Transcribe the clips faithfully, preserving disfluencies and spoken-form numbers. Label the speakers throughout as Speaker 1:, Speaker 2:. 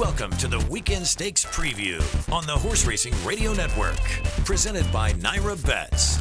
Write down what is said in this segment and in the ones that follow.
Speaker 1: Welcome to the Weekend Stakes Preview on the Horse Racing Radio Network, presented by Naira Bets.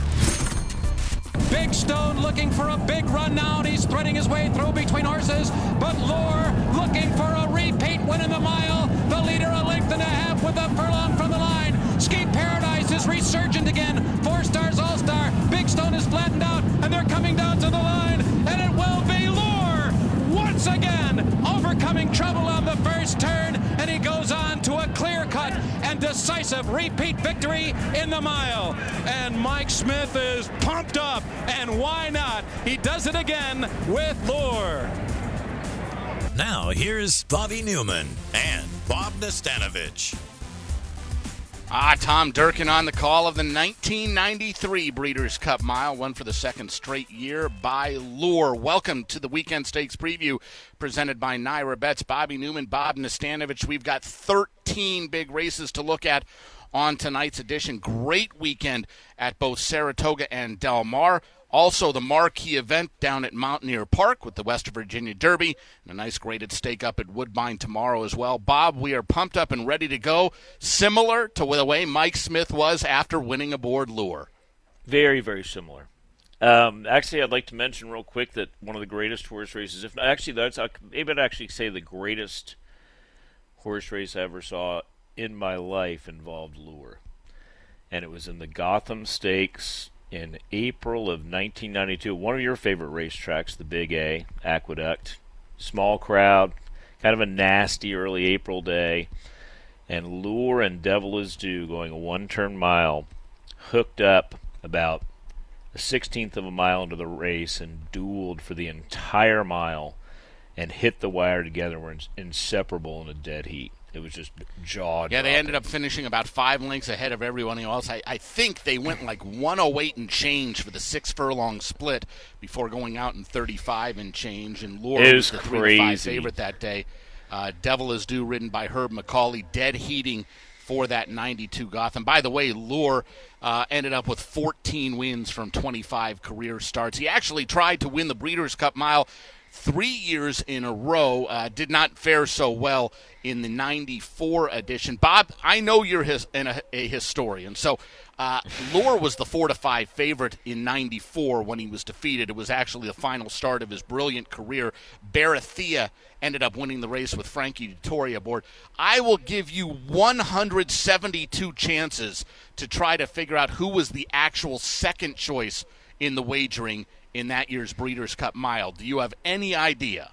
Speaker 2: Big Stone looking for a big run now, and he's threading his way through between horses, but Lure looking for a repeat win in the mile. The leader a length and a half with a furlong from the line. Ski Paradise is resurgent again. Four Stars All-Star. Big Stone is flattened out, and they're coming down to the line, and it will be Lure once again, overcoming trouble on the first turn, and he goes on to a clear-cut and decisive repeat victory in the mile. And Mike Smith is pumped up, and why not? He does it again with Lure.
Speaker 1: Now here's Bobby Newman and Bob Nastanovich.
Speaker 3: Ah, Tom Durkin on the call of the nineteen ninety-three Breeders' Cup Mile, won for the second straight year by Lure. Welcome to the Weekend Stakes Preview presented by Naira Bets. Bobby Newman, Bob Nastanovich. We've got thirteen big races to look at on tonight's edition. Great weekend at both Saratoga and Del Mar. Also, the marquee event down at Mountaineer Park with the West Virginia Derby, and a nice graded stake up at Woodbine tomorrow as well. Bob, we are pumped up and ready to go, similar to the way Mike Smith was after winning aboard Lure.
Speaker 4: Very, very similar. Um, actually, I'd like to mention real quick that one of the greatest horse races, if actually that's maybe I'd actually say the greatest horse race I ever saw in my life involved Lure, and it was in the Gotham Stakes in April of nineteen ninety-two, one of your favorite racetracks, the Big A, Aqueduct. Small crowd, kind of a nasty early April day, and Lure and Devil Is Due going a one-turn mile, hooked up about a sixteenth of a mile into the race and dueled for the entire mile and hit the wire together. Were inseparable in a dead heat. It was just jaw-dropping.
Speaker 3: Yeah, they ended up finishing about five lengths ahead of everyone else. I, I think they went like one oh eight and change for the six-furlong split before going out in thirty-five and change. And Lure was the three to five favorite that day. Uh, Devil Is Due, ridden by Herb McCauley, dead heating for that ninety-two Gotham. By the way, Lure uh, ended up with fourteen wins from twenty-five career starts. He actually tried to win the Breeders' Cup Mile three years in a row, uh, did not fare so well in the ninety-four edition. Bob, I know you're his, an, a, a historian, so uh, Lure was the four to five favorite in ninety-four when he was defeated. It was actually the final start of his brilliant career. Barathea ended up winning the race with Frankie Dettori aboard. I will give you one hundred seventy-two chances to try to figure out who was the actual second choice in the wagering in that year's Breeders' Cup Mile. Do you have any idea?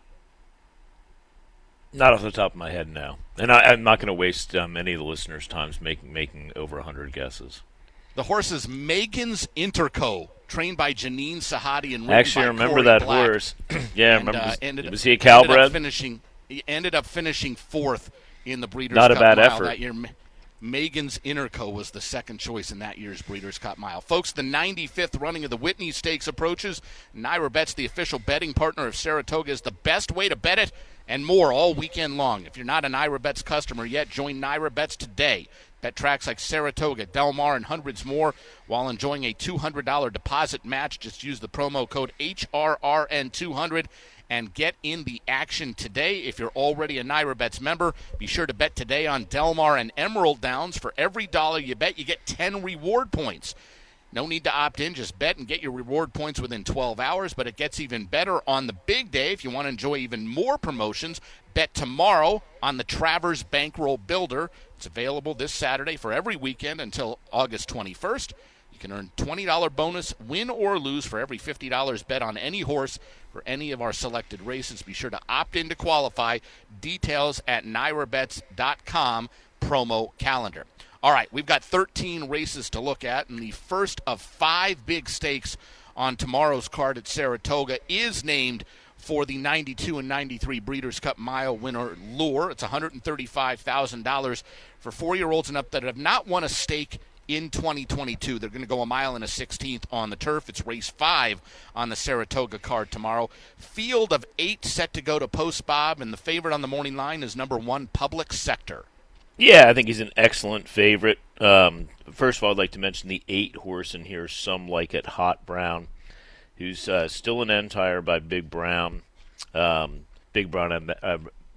Speaker 4: Not off the top of my head, no. And I, I'm not going to waste um, any of the listeners' time making making over one hundred guesses.
Speaker 3: The horse is Megan's Interco, trained by Janine Sahadi and ridden
Speaker 4: Actually,
Speaker 3: by
Speaker 4: I remember
Speaker 3: Corey
Speaker 4: that
Speaker 3: Black.
Speaker 4: horse. yeah, I
Speaker 3: and,
Speaker 4: remember.
Speaker 3: Uh,
Speaker 4: was,
Speaker 3: ended,
Speaker 4: was he a Calbred?
Speaker 3: Ended up finishing, he ended up finishing fourth in the Breeders'
Speaker 4: Not
Speaker 3: Cup
Speaker 4: a bad
Speaker 3: Mile
Speaker 4: effort.
Speaker 3: that year. Megan's Interco was the second choice in that year's Breeders' Cup Mile. Folks, the ninety-fifth running of the Whitney Stakes approaches. Naira Bets, the official betting partner of Saratoga, is the best way to bet it and more all weekend long. If you're not a Naira Bets customer yet, join Naira Bets today. Bet tracks like Saratoga, Del Mar, and hundreds more while enjoying a two hundred dollars deposit match. Just use the promo code H R R N two hundred and get in the action today. If you're already a Naira Bets member, be sure to bet today on Del Mar and Emerald Downs. For every dollar you bet, you get ten reward points. No need to opt in. Just bet and get your reward points within twelve hours, but it gets even better on the big day. If you want to enjoy even more promotions, bet tomorrow on the Travers Bankroll Builder. It's available this Saturday for every weekend until August twenty-first. You can earn twenty dollars bonus, win or lose, for every fifty dollars bet on any horse for any of our selected races. Be sure to opt in to qualify. Details at naira bets dot com promo calendar. All right, we've got thirteen races to look at, and the first of five big stakes on tomorrow's card at Saratoga is named for the ninety-two and ninety-three Breeders' Cup Mile winner, Lure. It's one hundred thirty-five thousand dollars for four-year-olds and up that have not won a stake in twenty twenty-two. They're going to go a mile and a sixteenth on the turf. It's race five on the Saratoga card tomorrow. Field of eight set to go to post, Bob, and the favorite on the morning line is number one, Public Sector.
Speaker 4: Yeah, I think he's an excellent favorite. Um, first of all, I'd like to mention the eight horse in here, Some Like It Hot Brown, who's uh, still an end tire by Big Brown. Um, Big Brown uh,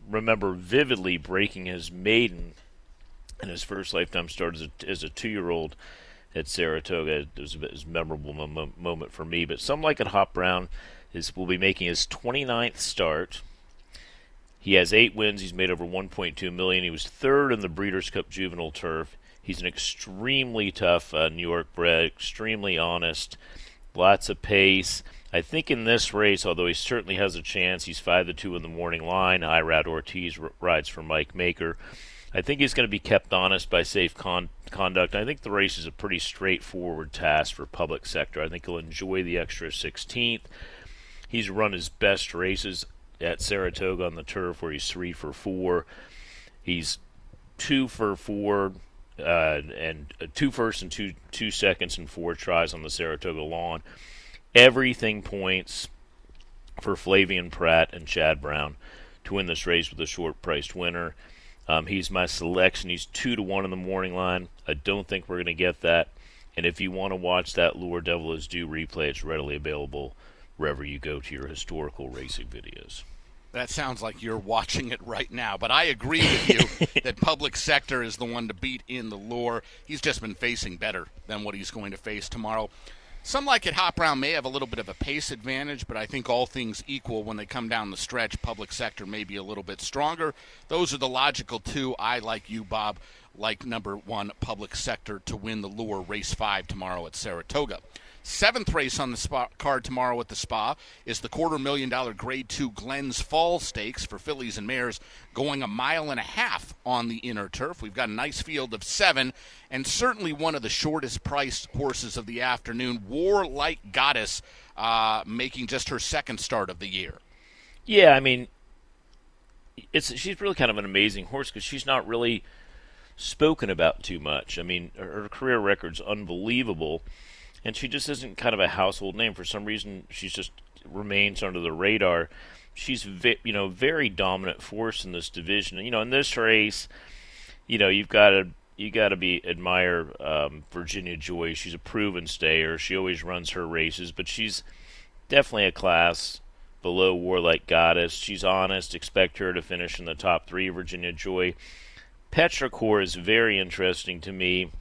Speaker 4: remember vividly breaking his maiden in his first lifetime start as a, as a two-year-old at Saratoga. It was a, it was a memorable mo- moment for me. But Some Like It Hop Brown is will be making his twenty-ninth start. He has eight wins. He's made over one point two million dollars. He was third in the Breeders' Cup Juvenile Turf. He's an extremely tough uh, New York bred, extremely honest, lots of pace. I think in this race, although he certainly has a chance, he's five to two in the morning line. Irad Ortiz r- rides for Mike Maker. I think he's going to be kept honest by safe con- conduct. I think the race is a pretty straightforward task for Public Sector. I think he'll enjoy the extra sixteenth. He's run his best races at Saratoga on the turf, where he's three for four. He's two for four, uh, and uh, two firsts and two two seconds and four tries on the Saratoga lawn. Everything points for Flavian Pratt and Chad Brown to win this race with a short-priced winner. Um, he's my selection. He's two to one in the morning line. I don't think we're going to get that. And if you want to watch that Lure Devil Is Due replay, it's readily available wherever you go to your historical racing videos.
Speaker 3: That sounds like you're watching it right now, but I agree with you that Public Sector is the one to beat in the Lure. He's just been facing better than what he's going to face tomorrow. Some Like It Hop Brown may have a little bit of a pace advantage, but I think all things equal, when they come down the stretch, Public Sector may be a little bit stronger. Those are the logical two. I, like you, Bob, like number one, Public Sector to win the Lure race five tomorrow at Saratoga. Seventh race on the spa card tomorrow at the Spa is the quarter million dollar Grade two Glens Falls Stakes for fillies and mares, going a mile and a half on the inner turf. We've got a nice field of seven, and certainly one of the shortest priced horses of the afternoon, Warlike Goddess, uh, making just her second start of the year.
Speaker 4: Yeah, I mean, it's she's really kind of an amazing horse because she's not really spoken about too much. I mean, her career record's unbelievable. And she just isn't kind of a household name. For some reason, she just remains under the radar. She's, vi- you know, very dominant force in this division. And, you know, in this race, you know, you've got to you got to be admire um, Virginia Joy. She's a proven stayer. She always runs her races, but she's definitely a class below Warlike Goddess. She's honest. Expect her to finish in the top three. Virginia Joy. Petrichor is very interesting to me.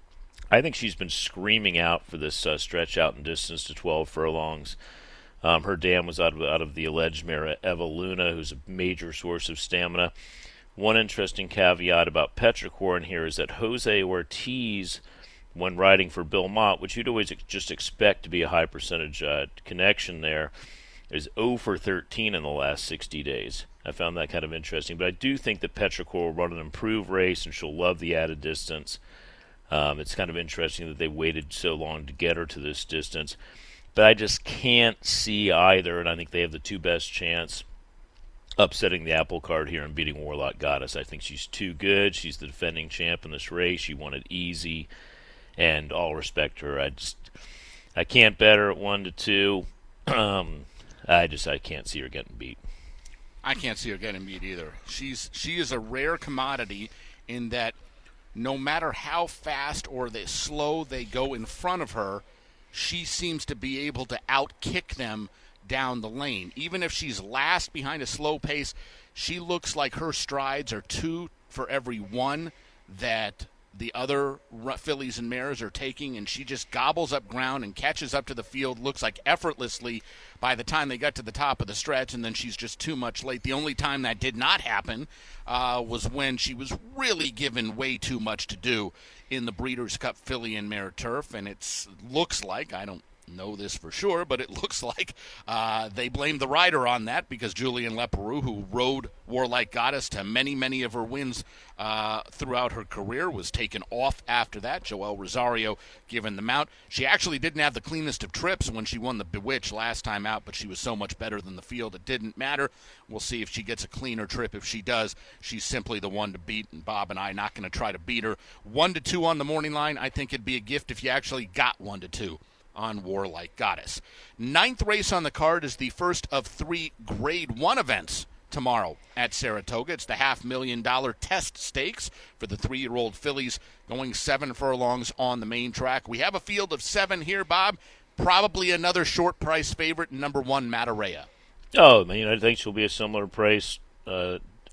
Speaker 4: I think she's been screaming out for this uh, stretch out in distance to twelve furlongs. Um, her dam was out of, out of the alleged mare Eva Luna, who's a major source of stamina. One interesting caveat about Petrichor in here is that Jose Ortiz, when riding for Bill Mott, which you'd always ex- just expect to be a high percentage uh, connection there, is zero for thirteen in the last sixty days. I found that kind of interesting. But I do think that Petrichor will run an improved race, and she'll love the added distance. Um, it's kind of interesting that they waited so long to get her to this distance. But I just can't see either, and I think they have the two best chance upsetting the apple cart here and beating Warlike Goddess. I think she's too good. She's the defending champ in this race. She won it easy, and all respect to her. I just I can't bet her at one to two. Um, I just I can't see her getting beat.
Speaker 3: I can't see her getting beat either. She's she is a rare commodity in that no matter how fast or they slow they go in front of her, she seems to be able to outkick them down the lane. Even if she's last behind a slow pace, she looks like her strides are two for every one that the other fillies and mares are taking, and she just gobbles up ground and catches up to the field, looks like effortlessly by the time they got to the top of the stretch, and then she's just too much late. The only time that did not happen uh, was when she was really given way too much to do in the Breeders' Cup filly and mare turf, and it looks like, I don't know this for sure, but it looks like uh, they blame the rider on that because Julian Leparoux, who rode Warlike Goddess to many, many of her wins uh, throughout her career, was taken off after that. Joel Rosario given the mount. She actually didn't have the cleanest of trips when she won the Bewitch last time out, but she was so much better than the field it didn't matter. We'll see if she gets a cleaner trip. If she does, she's simply the one to beat, and Bob and I not going to try to beat her. One to two on the morning line. I think it'd be a gift if you actually got one to two on Warlike Goddess. Ninth race on the card is the first of three Grade one events tomorrow at Saratoga. It's the half million dollar test stakes for the three-year-old fillies, going seven furlongs on the main track. We have a field of seven here, Bob. Probably another short price favorite, number one, Matarea.
Speaker 4: Oh, I mean, I think she'll be a similar price uh,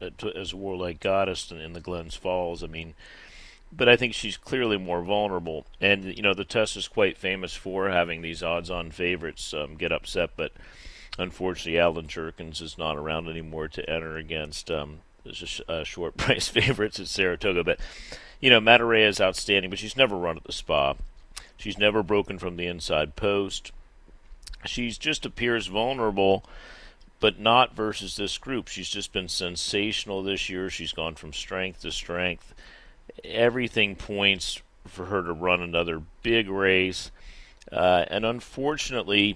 Speaker 4: as a Warlike Goddess in, in the Glens Falls. I mean, but I think she's clearly more vulnerable. And, you know, the test is quite famous for having these odds-on favorites um, get upset, but unfortunately Alan Jerkins is not around anymore to enter against um, sh- uh, short-price favorites at Saratoga. But, you know, Matarea is outstanding, but she's never run at the Spa. She's never broken from the inside post. She just appears vulnerable, but not versus this group. She's just been sensational this year. She's gone from strength to strength. Everything points for her to run another big race. Uh, and unfortunately,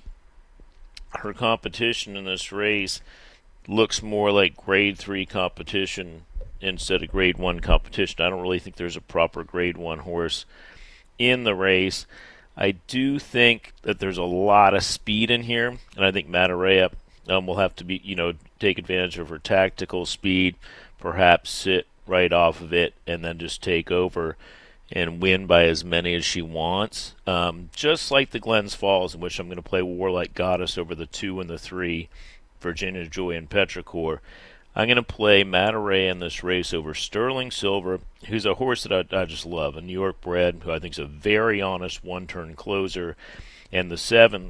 Speaker 4: her competition in this race looks more like grade three competition instead of grade one competition. I don't really think there's a proper grade one horse in the race. I do think that there's a lot of speed in here, and I think Matarea um, will have to be, you know, take advantage of her tactical speed, perhaps sit right off of it, and then just take over and win by as many as she wants. Um, just like the Glens Falls, in which I'm going to play Warlike Goddess over the two and the three, Virginia Joy and Petrichor. I'm going to play Matarea in this race over Sterling Silver, who's a horse that I, I just love, a New York bred, who I think is a very honest one-turn closer, and the seven,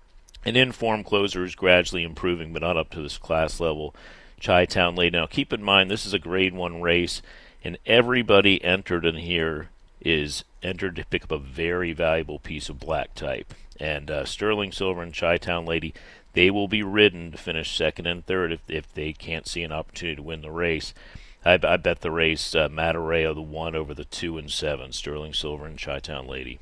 Speaker 4: an in-form closer who's gradually improving, but not up to this class level, Chi-Town Lady. Now, keep in mind, this is a grade one race, and everybody entered in here is entered to pick up a very valuable piece of black type. And uh, Sterling Silver and Chi-Town Lady, they will be ridden to finish second and third if if they can't see an opportunity to win the race. I, I bet the race, uh, Matarea, the one over the two and seven, Sterling Silver and Chi-Town Lady.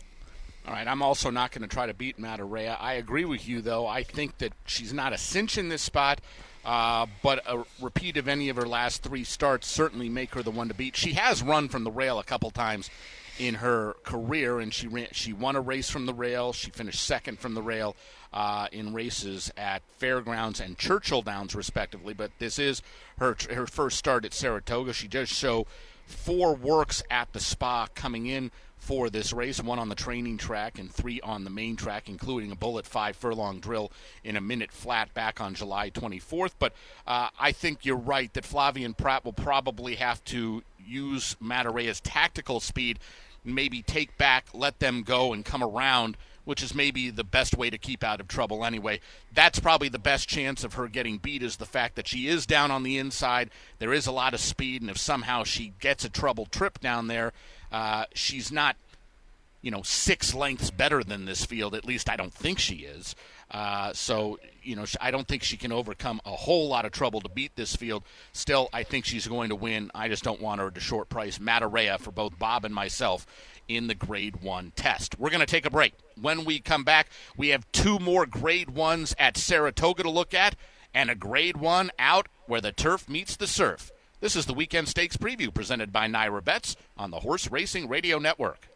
Speaker 3: All right, I'm also not going to try to beat Matarea. I agree with you, though. I think that she's not a cinch in this spot, uh, but a repeat of any of her last three starts certainly make her the one to beat. She has run from the rail a couple times in her career, and she ran, she won a race from the rail. She finished second from the rail uh, in races at Fairgrounds and Churchill Downs, respectively. But this is her her first start at Saratoga. She does show four works at the Spa coming in for this race, one on the training track and three on the main track, including a bullet five furlong drill in a minute flat back on July twenty-fourth. But uh, I think you're right that Flavien Prat will probably have to use Matarea's tactical speed, maybe take back, let them go, and come around, which is maybe the best way to keep out of trouble anyway. That's probably the best chance of her getting beat, is the fact that she is down on the inside. There is a lot of speed, and if somehow she gets a troubled trip down there, uh, she's not, you know, six lengths better than this field. At least I don't think she is. Uh, so, you know, I don't think she can overcome a whole lot of trouble to beat this field. Still, I think she's going to win. I just don't want her to short price Matarea for both Bob and myself in the grade one test. We're going to take a break. When we come back, we have two more grade ones at Saratoga to look at and a grade one out where the turf meets the surf. This is the Weekend Stakes Preview presented by Naira Bets on the Horse Racing Radio Network.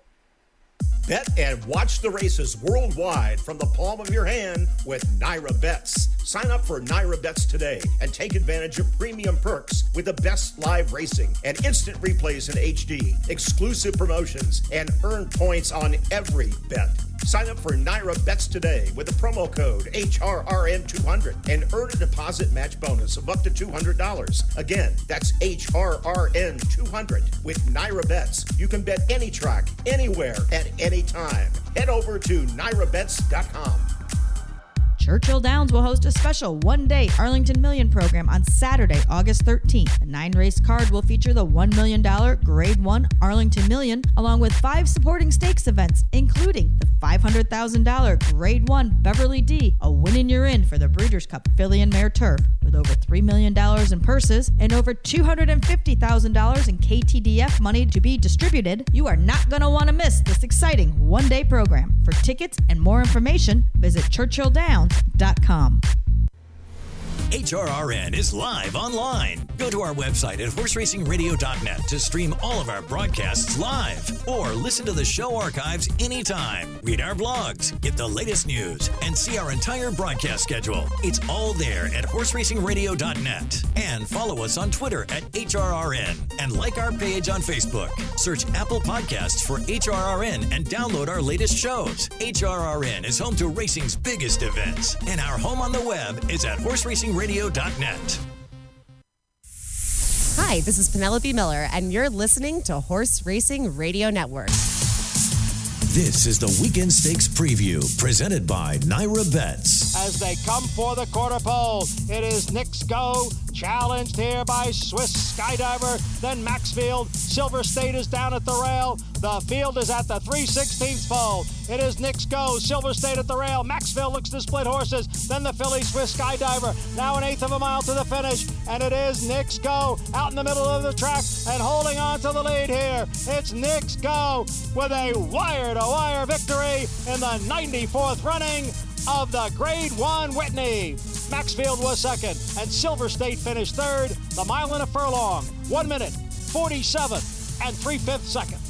Speaker 5: Bet and watch the races worldwide from the palm of your hand with Naira Bets. Sign up for Naira Bets today and take advantage of premium perks with the best live racing and instant replays in H D, exclusive promotions, and earn points on every bet. Sign up for Naira Bets today with the promo code H R R N two hundred and earn a deposit match bonus of up to two hundred dollars. Again, that's H R R N two hundred. With Naira Bets, you can bet any track, anywhere, at any time. Head over to Naira Bets dot com.
Speaker 6: Churchill Downs will host a special one-day Arlington Million program on Saturday, August thirteenth. The nine-race card will feature the one million dollars Grade one Arlington Million, along with five supporting stakes events, including the five hundred thousand dollars Grade one Beverly D, a win and you're in for the Breeders' Cup Filly and Mare Turf. With over three million dollars in purses and over two hundred fifty thousand dollars in K T D F money to be distributed, you are not going to want to miss this exciting one-day program. For tickets and more information, visit Churchill Downs dot com.
Speaker 1: H R R N is live online. Go to our website at horse racing radio dot net to stream all of our broadcasts live or listen to the show archives anytime. Read our blogs, get the latest news, and see our entire broadcast schedule. It's all there at horse racing radio dot net. And follow us on Twitter at H R R N and like our page on Facebook. Search Apple Podcasts for H R R N and download our latest shows. H R R N is home to racing's biggest events, and our home on the web is at horse racing radio dot net.
Speaker 7: Hi, this is Penelope Miller, and you're listening to Horse Racing Radio Network.
Speaker 1: This is the Weekend Stakes Preview, presented by Naira Bets.
Speaker 8: As they come for the quarter pole, it is Nick's Go, challenged here by Swiss Skydiver, then Maxfield. Silver State is down at the rail. The field is at the three sixteenths pole. It is Nick's Go, Silver State at the rail. Maxfield looks to split horses. Then the filly Swiss Skydiver, now an eighth of a mile to the finish. And it is Nick's Go out in the middle of the track and holding on to the lead here. It's Nick's Go with a wire-to-wire victory in the ninety-fourth running of the Grade One Whitney. Maxfield was second, and Silver State finished third. The mile and a furlong, one minute, forty-seven and three-fifths seconds.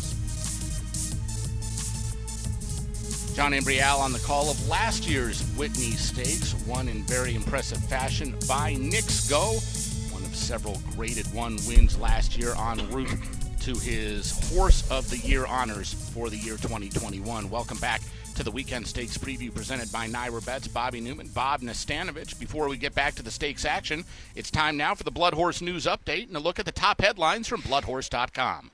Speaker 3: John Imbrial on the call of last year's Whitney Stakes, won in very impressive fashion by Nick's Go, one of several graded one wins last year en route to his Horse of the Year honors for the year twenty twenty-one. Welcome back to the Weekend Stakes Preview presented by Naira Bets. Bobby Newman, Bob Nastanovich. Before we get back to the stakes action, it's time now for the Blood Horse News Update and a look at the top headlines from blood horse dot com.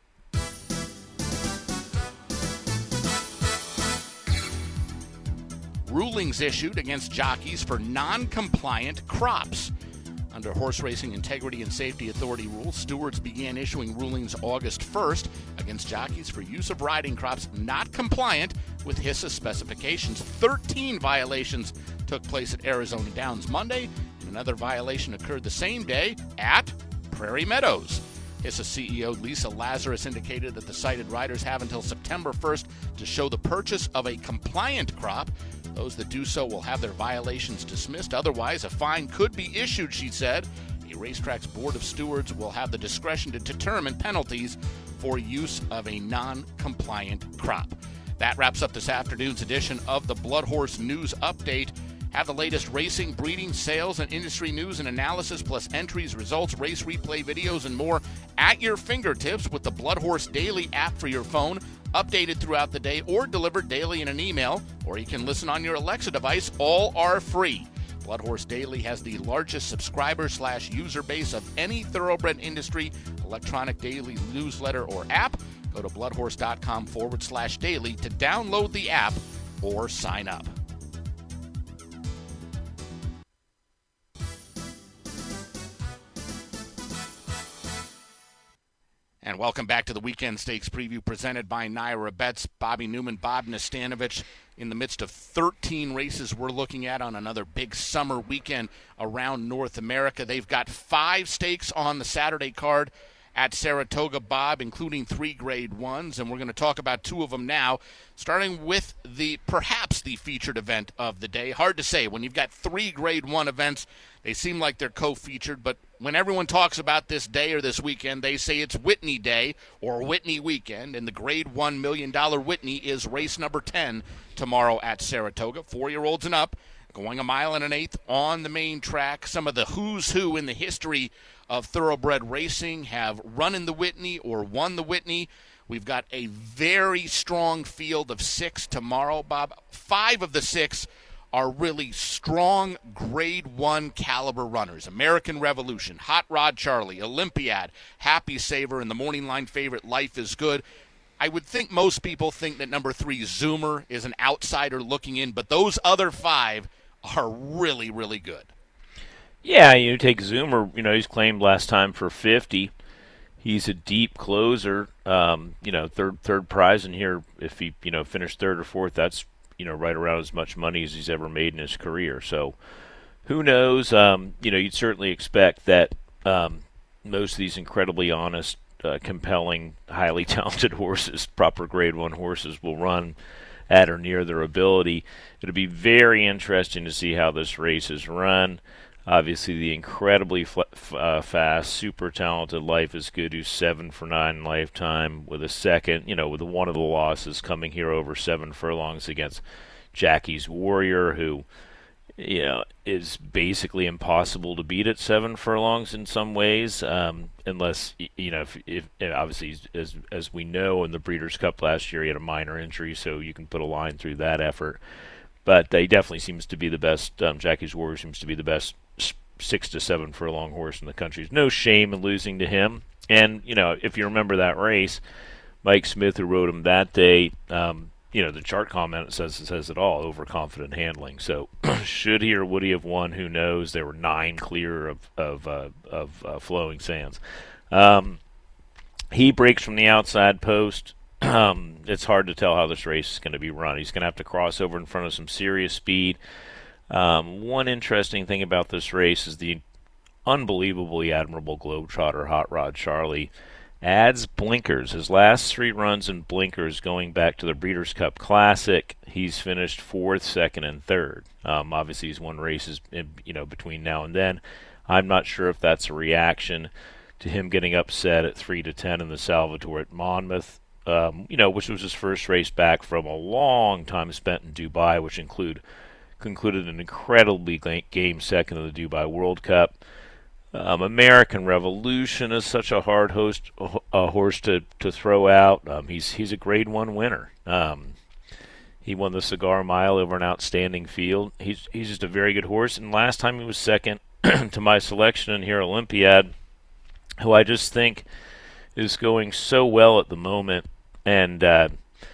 Speaker 3: Rulings issued against jockeys for non-compliant crops. Under Horse Racing Integrity and Safety Authority rules, stewards began issuing rulings August first against jockeys for use of riding crops not compliant with HISA specifications. thirteen violations took place at Arizona Downs Monday, and another violation occurred the same day at Prairie Meadows. HISA C E O Lisa Lazarus indicated that the cited riders have until September first to show the purchase of a compliant crop. Those that do so will have their violations dismissed. Otherwise, a fine could be issued, she said. A racetrack's board of stewards will have the discretion to determine penalties for use of a non-compliant crop. That wraps up this afternoon's edition of the Blood Horse News Update. Have the latest racing, breeding, sales, and industry news and analysis, plus entries, results, race replay videos, and more at your fingertips with the Blood Horse Daily app for your phone, updated throughout the day or delivered daily in an email, or you can listen on your Alexa device. All are free. Blood Horse Daily has the largest subscriber slash user base of any thoroughbred industry electronic daily newsletter or app. Go to bloodhorse.com forward slash daily to download the app or sign up. And welcome back to the Weekend Stakes Preview presented by Naira Bets. Bobby Newman, Bob Nastanovich, in the midst of thirteen races we're looking at on another big summer weekend around North America. They've got five stakes on the Saturday card at Saratoga, Bob, including three grade ones, and we're going to talk about two of them now, starting with the perhaps the featured event of the day. Hard to say. When you've got three grade one events, they seem like they're co-featured, but when everyone talks about this day or this weekend, they say it's Whitney Day or Whitney Weekend, and the grade one million dollar Whitney is race number ten tomorrow at Saratoga. Four-year-olds and up, going a mile and an eighth on the main track. Some of the who's who in the history of thoroughbred racing have run in the Whitney or won the Whitney. We've got a very strong field of six tomorrow, Bob. Five of the six are really strong grade one caliber runners. American Revolution, Hot Rod Charlie, Olympiad, Happy Saver, and the morning line favorite Life is Good. I would think most people think that number three, Zoomer, is an outsider looking in, but those other five are really, really good.
Speaker 4: Yeah, you take Zoomer, you know, he's claimed last time for fifty. He's a deep closer, um, you know, third third prize in here. If he, you know, finished third or fourth, that's, you know, right around as much money as he's ever made in his career. So who knows? Um, you know, you'd certainly expect that um, most of these incredibly honest, uh, compelling, highly talented horses, proper grade one horses, will run at or near their ability. It'll be very interesting to see how this race is run. Obviously, the incredibly fl- uh, fast, super talented Life is Good, who's seven for nine lifetime, with a second, you know, with one of the losses coming here over seven furlongs against Jackie's Warrior, who, you know, is basically impossible to beat at seven furlongs in some ways, um, unless, you know, if, if obviously, as as we know, in the Breeders' Cup last year, he had a minor injury, so you can put a line through that effort. But he definitely seems to be the best. Um, Jackie's Warrior seems to be the best six to seven furlong horse in the country. There's no shame in losing to him. And, you know, if you remember that race, Mike Smith, who rode him that day, um, you know, the chart comment says says it all, overconfident handling. So should he or would he have won? Who knows? There were nine clear of of, uh, of uh, Flowing Sands. Um, he breaks from the outside post. Um, it's hard to tell how this race is going to be run. He's going to have to cross over in front of some serious speed. Um, one interesting thing about this race is the unbelievably admirable Globetrotter Hot Rod Charlie adds blinkers. His last three runs in blinkers going back to the Breeders' Cup Classic, he's finished fourth, second, and third. Um, obviously, he's won races in, you know, between now and then. I'm not sure if that's a reaction to him getting upset at three to ten in the Salvatore at Monmouth, um, you know, which was his first race back from a long time spent in Dubai, which include concluded an incredibly game second of the Dubai World Cup. Um, American Revolution is such a hard host, a horse to, to throw out. Um, he's he's a Grade One winner. Um, he won the Cigar Mile over an outstanding field. He's he's just a very good horse. And last time he was second to my selection in here, Olympiad, who I just think is going so well at the moment, and uh,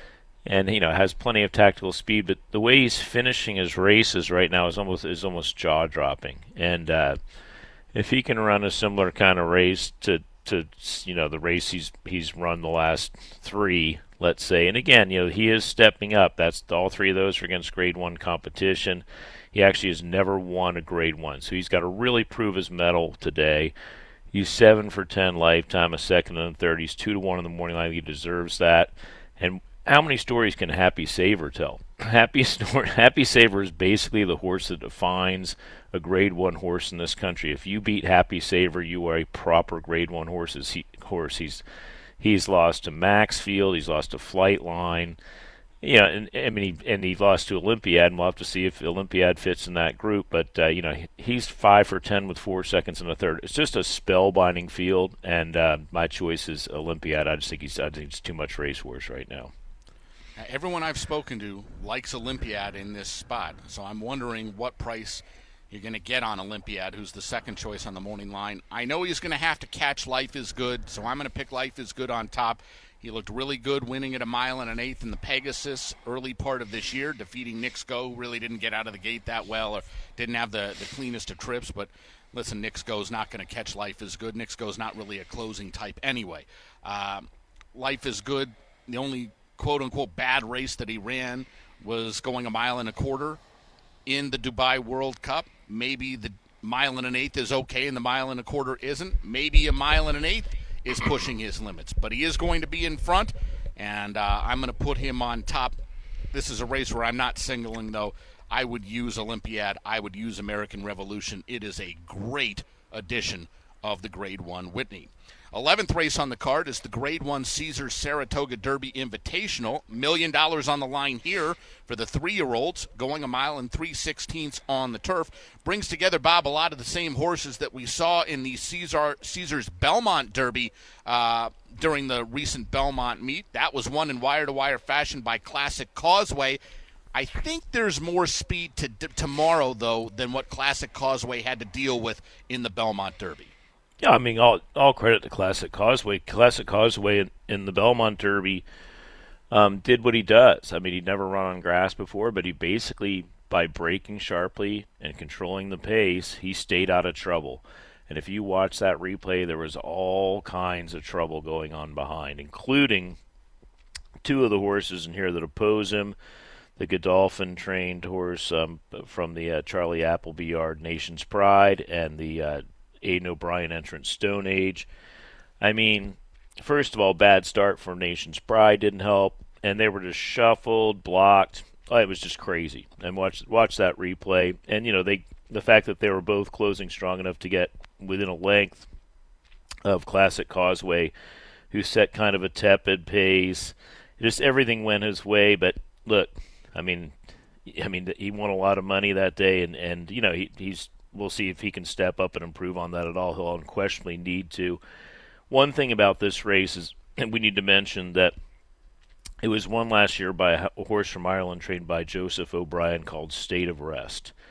Speaker 4: and you know has plenty of tactical speed. But the way he's finishing his races right now is almost is almost jaw dropping. And uh, if he can run a similar kind of race to, to you know the race he's he's run the last three, let's say, and again, you know he is stepping up. That's all three of those are against Grade One competition. He actually has never won a Grade One, so he's got to really prove his mettle today. He's seven for ten lifetime, a second and a third. He's two to one in the morning line. He deserves that. And how many stories can Happy Saver tell? Happy Story, Happy Saver is basically the horse that defines a Grade One horse in this country. If you beat Happy Saver, you are a proper Grade One horse. He, horse. He's he's lost to Maxfield. He's lost to Flightline. Yeah, and I mean, he, and he lost to Olympiad, and we'll have to see if Olympiad fits in that group. But uh, you know, he's five for ten with four seconds and a third. It's just a spellbinding field, and uh, my choice is Olympiad. I just think he's I think it's too much racehorse right now.
Speaker 3: Everyone I've spoken to likes Olympiad in this spot, so I'm wondering what price you're going to get on Olympiad, who's the second choice on the morning line. I know he's going to have to catch Life is Good, so I'm going to pick Life is Good on top. He looked really good winning at a mile and an eighth in the Pegasus early part of this year, defeating Nick Sko, who really didn't get out of the gate that well or didn't have the, the cleanest of trips. But listen, Nick Sko's not going to catch Life is Good. Nick Sko's not really a closing type anyway. Uh, Life is Good, the only quote-unquote bad race that he ran was going a mile and a quarter in the Dubai World Cup. Maybe the mile and an eighth is okay and the mile and a quarter isn't. Maybe a mile and an eighth is pushing his limits. But he is going to be in front, and uh, I'm going to put him on top. This is a race where I'm not singling, though. I would use Olympiad. I would use American Revolution. It is a great addition of the Grade One Whitney. eleventh race on the card is the Grade One Caesars Saratoga Derby Invitational. Million dollars on the line here for the three-year-olds, going a mile and three sixteenths on the turf. Brings together, Bob, a lot of the same horses that we saw in the Caesar, Caesars Belmont Derby uh, during the recent Belmont meet. That was won in wire-to-wire fashion by Classic Causeway. I think there's more speed to d- tomorrow, though, than what Classic Causeway had to deal with in the Belmont Derby.
Speaker 4: Yeah, I mean, all all credit to Classic Causeway. Classic Causeway in, in the Belmont Derby um, did what he does. I mean, he'd never run on grass before, but he basically, by braking sharply and controlling the pace, he stayed out of trouble. And if you watch that replay, there was all kinds of trouble going on behind, including two of the horses in here that oppose him. The Godolphin-trained horse um, from the uh, Charlie Appleby yard, Nation's Pride, and the uh, Aidan O'Brien entrant, Stone Age. I mean, first of all, bad start for Nation's Pride didn't help, and they were just shuffled, blocked. Oh, it was just crazy. And watch watch that replay, and you know they the fact that they were both closing strong enough to get within a length of Classic Causeway, who set kind of a tepid pace. Just everything went his way, but look. I mean, I mean, he won a lot of money that day, and, and you know, he, he's. We'll see if he can step up and improve on that at all. He'll unquestionably need to. One thing about this race is, and we need to mention that it was won last year by a horse from Ireland trained by Joseph O'Brien called State of Rest.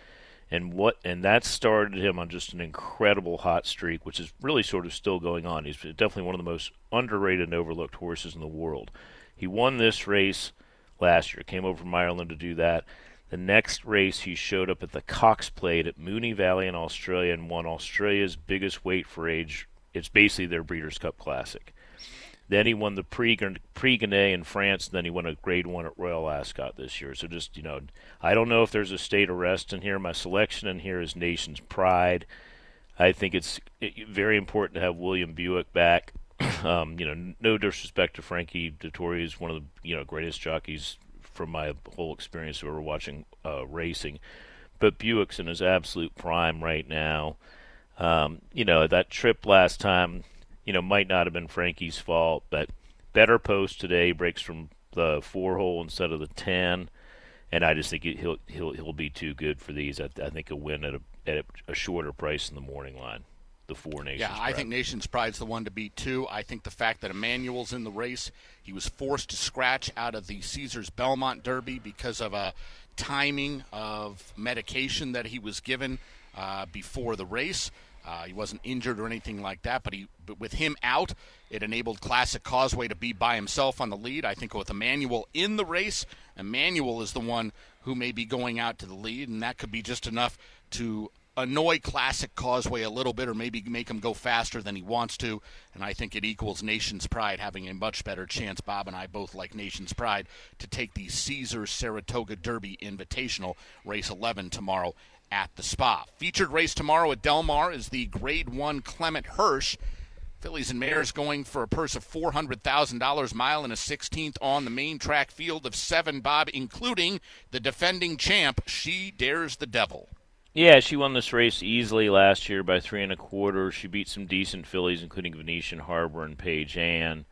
Speaker 4: And what and that started him on just an incredible hot streak, which is really sort of still going on. He's definitely one of the most underrated and overlooked horses in the world. He won this race last year, came over from Ireland to do that. The next race, he showed up at the Cox Plate at Moonee Valley in Australia and won Australia's biggest weight for age. It's basically their Breeders' Cup Classic. Then he won the Prix Gannet in France, and then he won a Grade One at Royal Ascot this year. So just, you know, I don't know if there's a state of rest in here. My selection in here is Nation's Pride. I think it's very important to have William Buick back. um, you know, no disrespect to Frankie Dettori, who's one of the, you know, greatest jockeys from my whole experience ever watching uh, racing. But Buick's in his absolute prime right now. Um, you know, that trip last time, you know, might not have been Frankie's fault, but better post today, breaks from the four hole instead of the ten, and I just think he'll he'll he'll be too good for these. I, I think he'll win at a at a shorter price in the morning line. The four Nations.
Speaker 3: Yeah, I Pride. think Nation's Pride's the one to beat too. I think the fact that Emmanuel's in the race, he was forced to scratch out of the Caesars Belmont Derby because of a timing of medication that he was given uh, before the race. Uh, he wasn't injured or anything like that, but he, but with him out, it enabled Classic Causeway to be by himself on the lead. I think with Emmanuel in the race, Emmanuel is the one who may be going out to the lead, and that could be just enough to annoy Classic Causeway a little bit or maybe make him go faster than he wants to, and I think it equals Nation's Pride having a much better chance. Bob and I both like Nation's Pride to take the Caesars Saratoga Derby Invitational, race eleven tomorrow at the Spa. Featured race tomorrow at Del Mar is the Grade One Clement Hirsch. Fillies and Mares going for a purse of four hundred thousand dollars, mile and a sixteenth on the main track field of seven, Bob, including the defending champ, She Dares the Devil.
Speaker 4: Yeah, she won this race easily last year by three and a quarter. She beat some decent fillies, including Venetian Harbor and Paige Ann.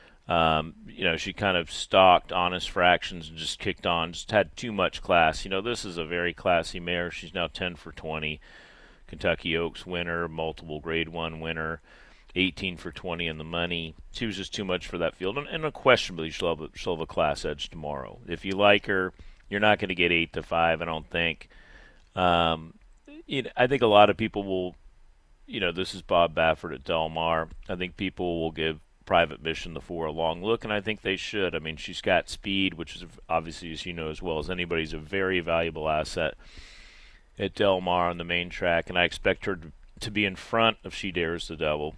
Speaker 4: Um, you know, she kind of stalked Honest Fractions and just kicked on, just had too much class. You know, this is a very classy mare. She's now ten for twenty. Kentucky Oaks winner, multiple Grade One winner, eighteen for twenty in the money. She was just too much for that field. And, and unquestionably, she'll have, a, she'll have a class edge tomorrow. If you like her, you're not going to get eight to five, I don't think. Um, you know, I think a lot of people will, you know, this is Bob Baffert at Del Mar. I think people will give Private Mission the four a long look, and I think they should. I mean, she's got speed, which is obviously, as you know as well as anybody, is a very valuable asset at Del Mar on the main track, and I expect her to, to be in front of She Dares the Devil,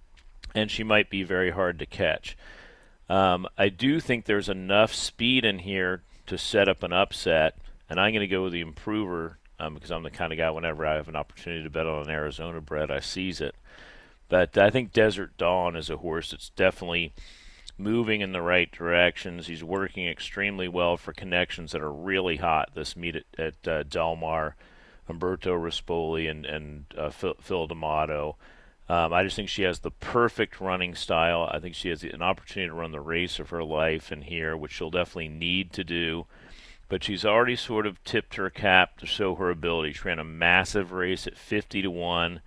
Speaker 4: and she might be very hard to catch. Um, I do think there's enough speed in here to set up an upset, and I'm going to go with the Improver um, because I'm the kind of guy, whenever I have an opportunity to bet on an Arizona bred, I seize it. But I think Desert Dawn is a horse that's definitely moving in the right directions. He's working extremely well for connections that are really hot this meet at, at uh, Del Mar, Umberto Rispoli and, and uh, Phil, Phil D'Amato. Um, I just think she has the perfect running style. I think she has an opportunity to run the race of her life in here, which she'll definitely need to do. But she's already sort of tipped her cap to show her ability. She ran a massive race at fifty to one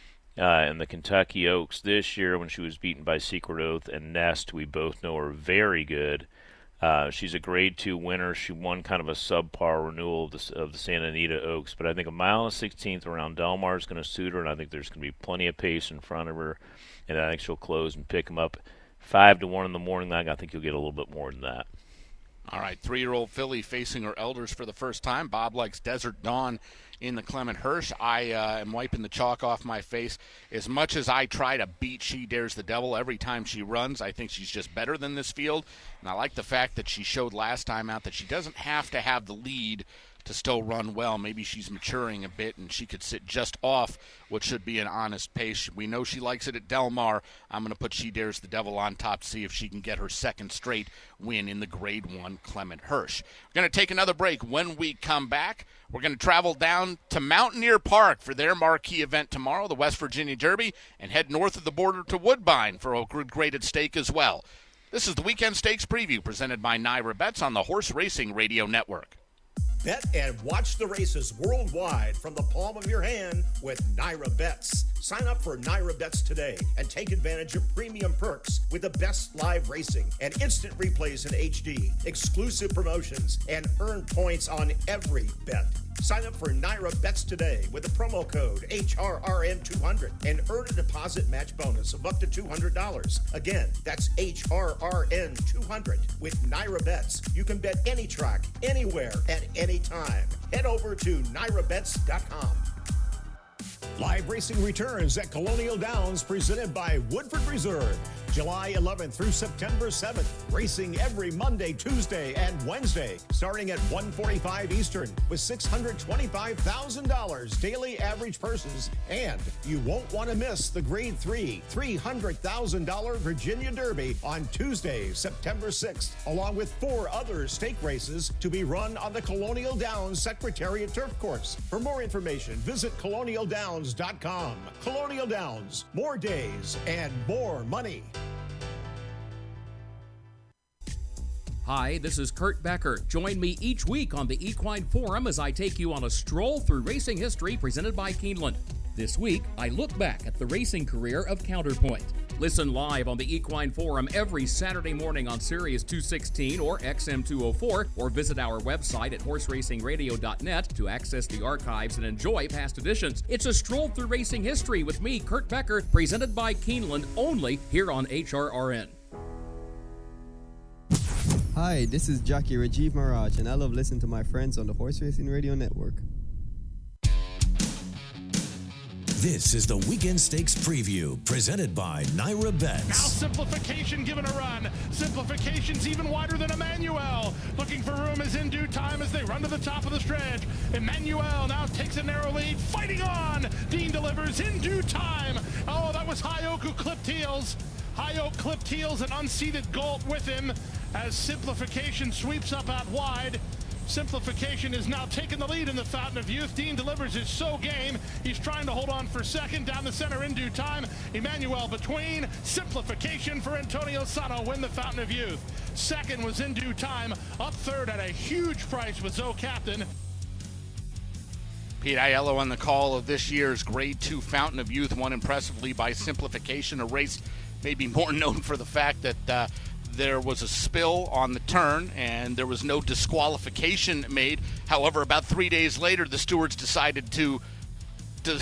Speaker 4: uh, in the Kentucky Oaks this year when she was beaten by Secret Oath and Nest. We both know are very good. Uh, she's a Grade Two winner. She won kind of a subpar renewal of the, of the Santa Anita Oaks, but I think a mile and a sixteenth around Del Mar is going to suit her, and I think there's going to be plenty of pace in front of her, and I think she'll close and pick them up five to one in the morning line. I think you'll get a little bit more than that.
Speaker 3: All right, three-year-old filly facing her elders for the first time. Bob likes Desert Dawn in the Clement Hirsch. I uh, am wiping the chalk off my face. As much as I try to beat She Dares the Devil every time she runs, I think she's just better than this field. And I like the fact that she showed last time out that she doesn't have to have the lead to still run well. Maybe she's maturing a bit and she could sit just off what should be an honest pace. We know she likes it at Del Mar. I'm going to put She Dares the Devil on top to see if she can get her second straight win in the Grade One Clement Hirsch. We're going to take another break. When we come back, we're going to travel down to Mountaineer Park for their marquee event tomorrow, the West Virginia Derby, and head north of the border to Woodbine for a good graded stake as well. This is the Weekend Stakes Preview presented by Naira Bets on the Horse Racing Radio Network.
Speaker 5: Bet and watch the races worldwide from the palm of your hand with Naira Bets. Sign up for Naira Bets today and take advantage of premium perks with the best live racing and instant replays in H D, exclusive promotions, and earn points on every bet. Sign up for Naira Bets today with the promo code H R R N two hundred and earn a deposit match bonus of up to two hundred dollars. Again, that's H R R N two hundred. With Naira Bets, you can bet any track, anywhere, at any time. Head over to Naira Bets dot com. Live racing returns at Colonial Downs, presented by Woodford Reserve. July eleventh through September seventh. Racing every Monday, Tuesday, and Wednesday, starting at one forty-five Eastern, with six hundred twenty-five thousand dollars daily average purses. And you won't want to miss the Grade three, three hundred thousand dollars Virginia Derby on Tuesday, September sixth, along with four other stake races to be run on the Colonial Downs Secretariat Turf Course. For more information, visit colonial downs dot com. Colonial Downs, more days and more money.
Speaker 9: Hi, this is Kurt Becker. Join me each week on the Equine Forum as I take you on a stroll through racing history presented by Keeneland. This week, I look back at the racing career of Counterpoint. Listen live on the Equine Forum every Saturday morning on Sirius two sixteen or X M two oh four, or visit our website at horse racing radio dot net to access the archives and enjoy past editions. It's a stroll through racing history with me, Kurt Becker, presented by Keeneland, only here on H R R N.
Speaker 10: Hi, this is Jackie Rajiv Maharaj, and I love listening to my friends on the Horse Racing Radio Network.
Speaker 1: This is the Weekend Stakes Preview, presented by Naira Bets.
Speaker 11: Now Simplification given a run. Simplification's even wider than Emmanuel. Looking for room is in due time as they run to the top of the stretch. Emmanuel now takes a narrow lead, fighting on. Dean delivers in due time. Oh, that was High Oak who clipped heels. High Oak clipped heels and unseated Galt with him as Simplification sweeps up out wide. Simplification is now taking the lead in the Fountain of Youth. Dean delivers is so game. He's trying to hold on for second. Down the center in due time. Emmanuel between. Simplification for Antonio Sano win the Fountain of Youth. Second was in due time. Up third at a huge price with Zoe Captain.
Speaker 3: Pete Aiello on the call of this year's Grade two Fountain of Youth, won impressively by Simplification, a race maybe more known for the fact that uh, there was a spill on the turn and there was no disqualification made. However, about three days later, the stewards decided to to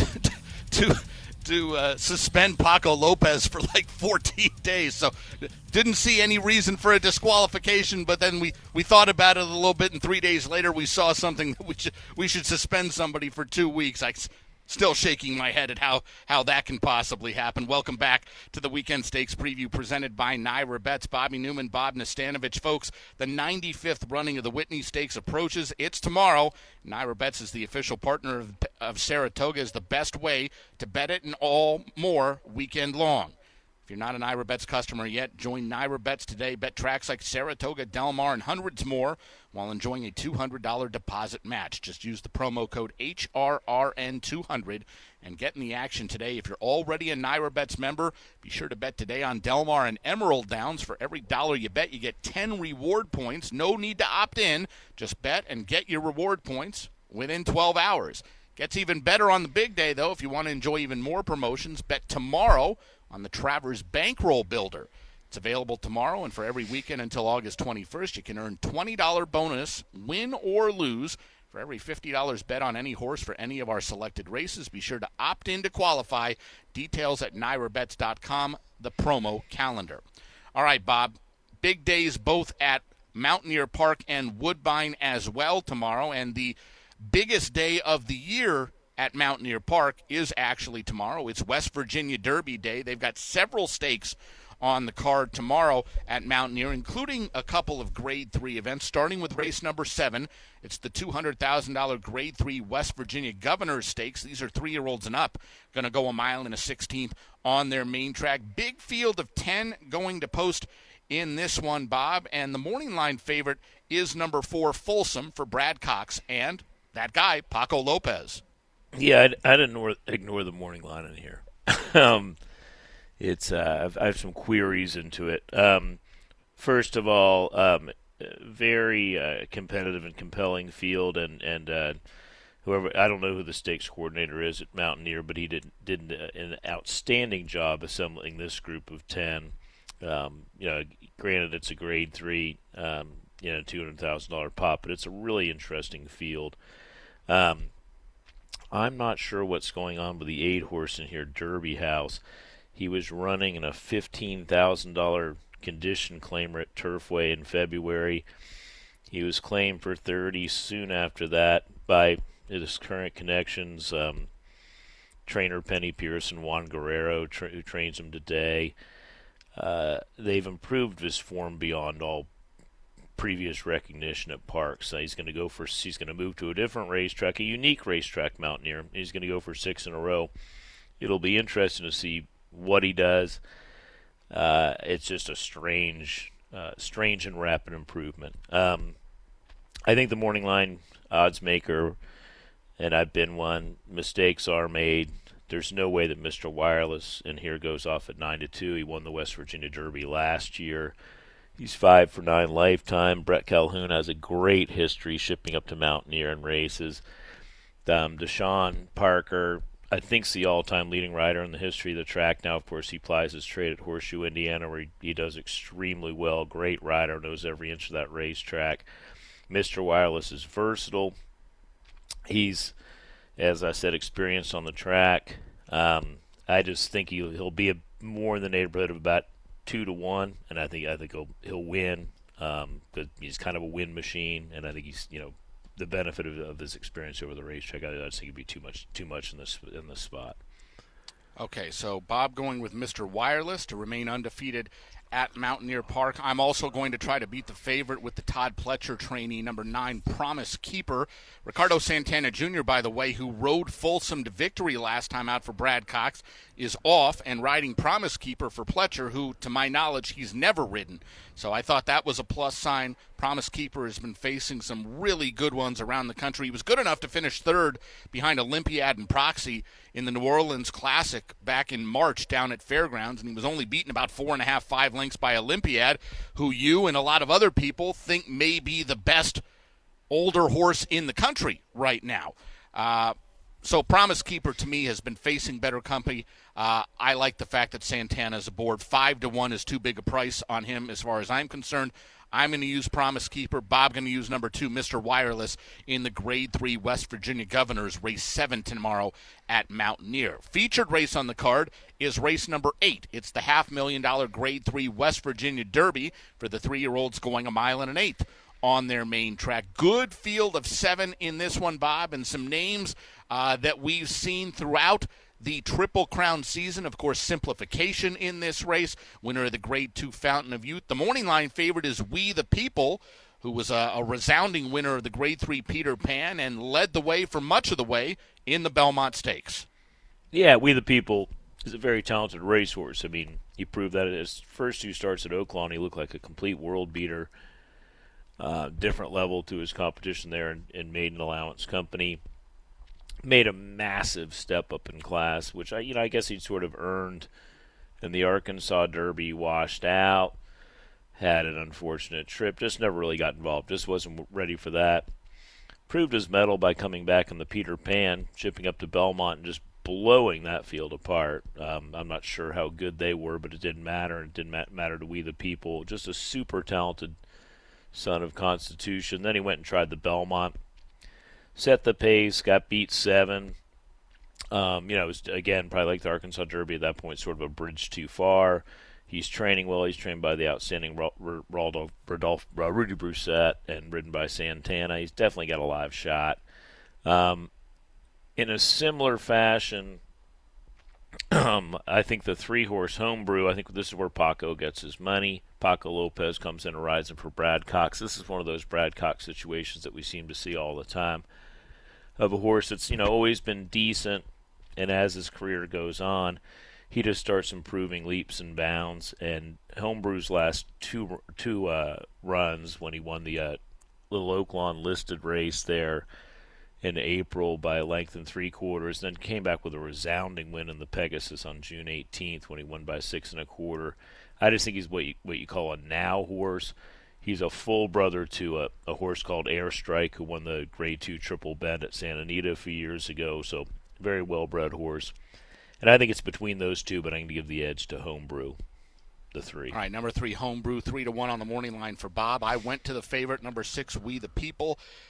Speaker 3: to, to uh, suspend Paco Lopez for like fourteen days. So didn't see any reason for a disqualification, but then we, we thought about it a little bit, and three days later we saw something that we should, we should suspend somebody for two weeks. I Still shaking my head at how, how that can possibly happen. Welcome back to the Weekend Stakes Preview presented by Naira Bets. Bobby Newman, Bob Nastanovich. Folks, the ninety-fifth running of the Whitney Stakes approaches. It's tomorrow. Naira Bets is the official partner of, of Saratoga, is the best way to bet it and all more weekend long. If you're not a Naira Bets customer yet, join Naira Bets today. Bet tracks like Saratoga, Del Mar, and hundreds more while enjoying a two hundred dollars deposit match. Just use the promo code H R R N two hundred and get in the action today. If you're already a Naira Bets member, be sure to bet today on Del Mar and Emerald Downs. For every dollar you bet, you get ten reward points. No need to opt in. Just bet and get your reward points within twelve hours. Gets even better on the big day, though. If you want to enjoy even more promotions, bet tomorrow on the Travers Bankroll Builder. It's available tomorrow, and for every weekend until August twenty-first, you can earn twenty dollars bonus, win or lose, for every fifty dollars bet on any horse for any of our selected races. Be sure to opt in to qualify. Details at Naira Bets dot com, the promo calendar. All right, Bob, big days both at Mountaineer Park and Woodbine as well tomorrow, and the biggest day of the year at Mountaineer Park is actually tomorrow. It's West Virginia Derby Day. They've got several stakes on the card tomorrow at Mountaineer, including a couple of Grade three events, starting with race number seven. It's the two hundred thousand dollars Grade three West Virginia Governor's Stakes. These are three-year-olds and up, going to go a mile and a sixteenth on their main track. Big field of ten going to post in this one, Bob, and the morning line favorite is number four, Folsom, for Brad Cox, and that guy, Paco Lopez.
Speaker 4: Yeah, I'd, I'd ignore, ignore the morning line in here. um, it's uh, I've, I have some queries into it. Um, first of all, um, very uh, competitive and compelling field, and and uh, whoever I don't know who the stakes coordinator is at Mountaineer, but he did did an outstanding job assembling this group of ten. Um, you know, granted it's a Grade three, um, you know, two hundred thousand dollar pop, but it's a really interesting field. Um, I'm not sure what's going on with the eight horse in here, Derby House. He was running in a fifteen thousand dollars condition claimer at Turfway in February. He was claimed for thirty soon after that by his current connections, um, trainer Penny Pearson, Juan Guerrero, tra- who trains him today. Uh, they've improved his form beyond all previous recognition at Parks. Uh, he's going to go for. He's going to move to a different racetrack, a unique racetrack, Mountaineer. He's going to go for six in a row. It'll be interesting to see what he does. Uh, it's just a strange, uh, strange and rapid improvement. Um, I think the morning line odds maker, and I've been one. Mistakes are made. There's no way that Mister Wireless in here goes off at nine to two. He won the West Virginia Derby last year. He's five for nine lifetime. Brett Calhoun has a great history shipping up to Mountaineer in races. Um, Deshaun Parker, I think, is the all-time leading rider in the history of the track. Now, of course, he plies his trade at Horseshoe, Indiana, where he, he does extremely well. Great rider, knows every inch of that racetrack. Mister Wireless is versatile. He's, as I said, experienced on the track. Um, I just think he'll, he'll be a, more in the neighborhood of about two to one, and I think I think he'll he'll win. Um, because he's kind of a win machine, and I think he's you know the benefit of, of his experience over the racetrack. I, I just think it'd be too much too much in this in this spot.
Speaker 3: Okay, so Bob going with Mister Wireless to remain undefeated at Mountaineer Park. I'm also going to try to beat the favorite with the Todd Pletcher trainee, number nine, Promise Keeper. Ricardo Santana Junior, by the way, who rode Folsom to victory last time out for Brad Cox, is off and riding Promise Keeper for Pletcher, who, to my knowledge, he's never ridden. So I thought that was a plus sign. Promise Keeper has been facing some really good ones around the country. He was good enough to finish third behind Olympiad and Proxy in the New Orleans Classic back in March down at Fairgrounds, and he was only beaten about four and a half, five lengths by Olympiad, who you and a lot of other people think may be the best older horse in the country right now. Uh, so Promise Keeper, to me, has been facing better company. Uh, I like the fact that Santana's aboard. Five to one is too big a price on him as far as I'm concerned. I'm going to use Promise Keeper. Bob going to use number two, Mister Wireless, in the Grade three West Virginia Governors, race seven tomorrow at Mountaineer. Featured race on the card is race number eight. It's the half million dollar Grade three West Virginia Derby for the three-year-olds going a mile and an eighth on their main track. Good field of seven in this one, Bob, and some names uh, that we've seen throughout the Triple Crown season. Of course, Simplification in this race, winner of the Grade two Fountain of Youth. The morning line favorite is We the People, who was a, a resounding winner of the Grade three Peter Pan and led the way for much of the way in the Belmont Stakes.
Speaker 4: Yeah, We the People is a very talented racehorse. I mean, he proved that at his first two starts at Oaklawn. He looked like a complete world beater. Uh, different level to his competition there in, in Maiden Allowance Company. Made a massive step up in class, which I, you know, I guess he'd sort of earned in the Arkansas Derby. Washed out, had an unfortunate trip, just never really got involved. Just wasn't ready for that. Proved his mettle by coming back in the Peter Pan, shipping up to Belmont and just blowing that field apart. Um, I'm not sure how good they were, but it didn't matter. It didn't ma- matter to We the People. Just a super talented son of Constitution. Then he went and tried the Belmont. Set the pace, got beat seven. Um, you know, it was, again, probably like the Arkansas Derby at that point, sort of a bridge too far. He's training well. He's trained by the outstanding Rodolphe, Rodolphe, uh, Rudy Broussette and ridden by Santana. He's definitely got a live shot. Um, in a similar fashion, um, I think the three-horse Homebrew, I think this is where Paco gets his money. Paco Lopez comes in and rides him for Brad Cox. This is one of those Brad Cox situations that we seem to see all the time, of a horse that's, you know, always been decent, and as his career goes on, he just starts improving leaps and bounds. And Homebrew's last two two uh, runs, when he won the uh, Little Oaklawn listed race there in April by a length and three quarters, then came back with a resounding win in the Pegasus on June eighteenth when he won by six and a quarter. I just think he's what you, what you call a now horse. He's a full brother to a, a horse called Airstrike, who won the Grade two Triple Bend at Santa Anita a few years ago. So very well-bred horse. And I think it's between those two, but I'm going to give the edge to Homebrew, the three.
Speaker 3: All right, number three, Homebrew, three to one on the morning line for Bob. I went to the favorite, number six, We the People.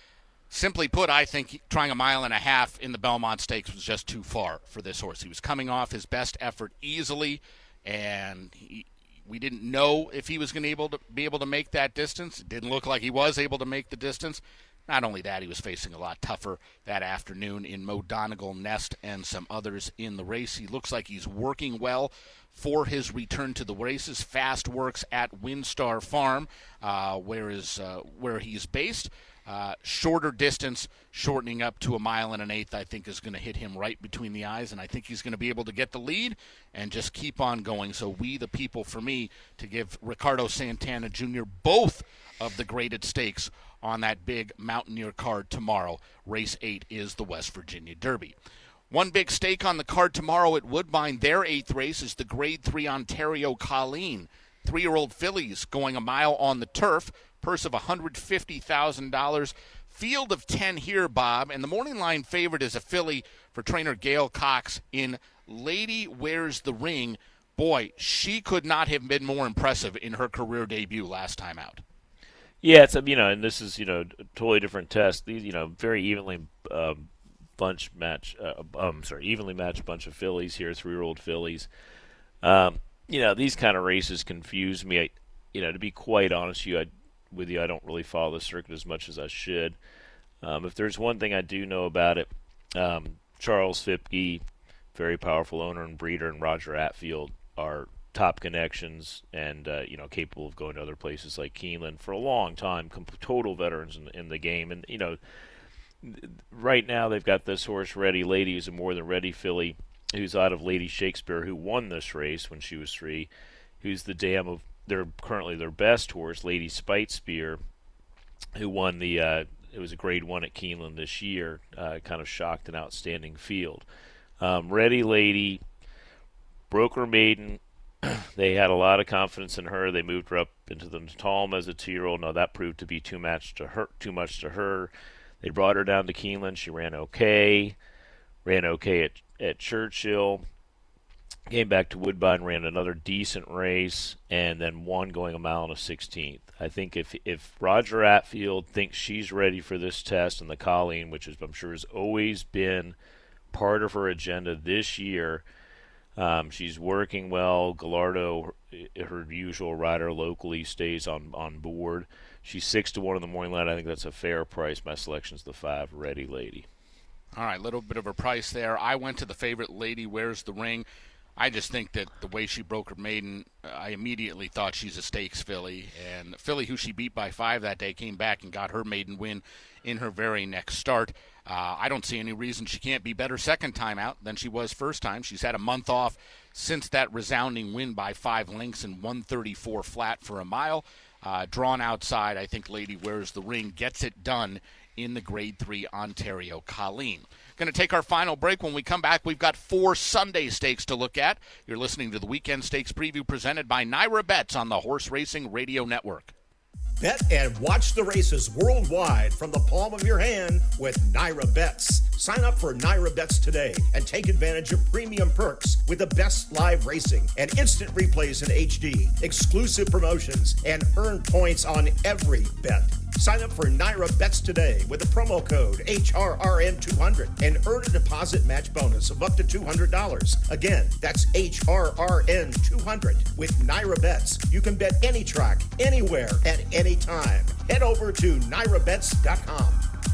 Speaker 3: Simply put, I think trying a mile and a half in the Belmont Stakes was just too far for this horse. He was coming off his best effort easily, and he, we didn't know if he was going to able to be able to make that distance. It didn't look like he was able to make the distance. Not only that, he was facing a lot tougher that afternoon in Mo Donegal, Nest, and some others in the race. He looks like he's working well for his return to the races. Fast works at Windstar Farm, uh, where is uh, where he's based. Uh, shorter distance, shortening up to a mile and an eighth, I think is going to hit him right between the eyes, and I think he's going to be able to get the lead and just keep on going. So we, the people, for me, to give Ricardo Santana Junior both of the graded stakes on that big Mountaineer card tomorrow. Race eight is the West Virginia Derby. One big stake on the card tomorrow at Woodbine. Their eighth race is the Grade three Ontario Colleen. Three-year-old fillies going a mile on the turf. Purse of one hundred fifty thousand dollars. Field of ten here, Bob. And the morning line favorite is a filly for trainer Gail Cox in Lady Wears the Ring. Boy, she could not have been more impressive in her career debut last time out.
Speaker 4: Yeah, it's a, you know, and this is, you know, a totally different test. These, you know, very evenly um, bunch match, uh, um, sorry, evenly matched bunch of fillies here, three-year-old fillies. Um, you know, these kind of races confuse me. I, you know, to be quite honest with you, I, with you, I don't really follow the circuit as much as I should. Um, if there's one thing I do know about it, um, Charles Fipke, very powerful owner and breeder, and Roger Atfield are top connections and, uh, you know, capable of going to other places like Keeneland for a long time, comp- total veterans in, in the game. And, you know, right now they've got this horse, Ready Lady, who's a more than ready filly, who's out of Lady Shakespeare, who won this race when she was three, who's the dam of their currently their best horse, Lady Spite Spear, who won the, uh, it was a grade one at Keeneland this year, uh, kind of shocked and outstanding field. Um, Ready Lady, Broker Maiden, they had a lot of confidence in her. They moved her up into the Natalm as a two-year-old. Now that proved to be too much to her. Too much to her. They brought her down to Keeneland. She ran okay. Ran okay at, at Churchill. Came back to Woodbine, ran another decent race, and then won going a mile and a sixteenth. I think if if Roger Atfield thinks she's ready for this test and the Colleen, which is, I'm sure has always been part of her agenda this year, um, she's working well. Gallardo, her usual rider locally, stays on, on board. She's six to one in the morning line. I think that's a fair price. My selection's the five, Ready Lady.
Speaker 3: All right, a little bit of a price there. I went to the favorite, Lady Wears the Ring. I just think that the way she broke her maiden, I immediately thought she's a stakes filly. And the filly who she beat by five that day came back and got her maiden win in her very next start. Uh, I don't see any reason she can't be better second time out than she was first time. She's had a month off since that resounding win by five lengths and one thirty-four flat for a mile. Uh, drawn outside, I think Lady Wears the Ring gets it done in the Grade three Ontario Colleen. Going to take our final break. When we come back, we've got four Sunday stakes to look at. You're listening to the Weekend Stakes Preview presented by Naira Bets on the Horse Racing Radio Network.
Speaker 5: Bet and watch the races worldwide from the palm of your hand with Naira Bets. Sign up for Naira Bets today and take advantage of premium perks with the best live racing and instant replays in H D, exclusive promotions, and earn points on every bet. Sign up for Naira Bets today with the promo code H R R N two hundred and earn a deposit match bonus of up to two hundred dollars. Again, that's H R R N two hundred. With Naira Bets, you can bet any track, anywhere, at any time. Head over to Naira Bets dot com.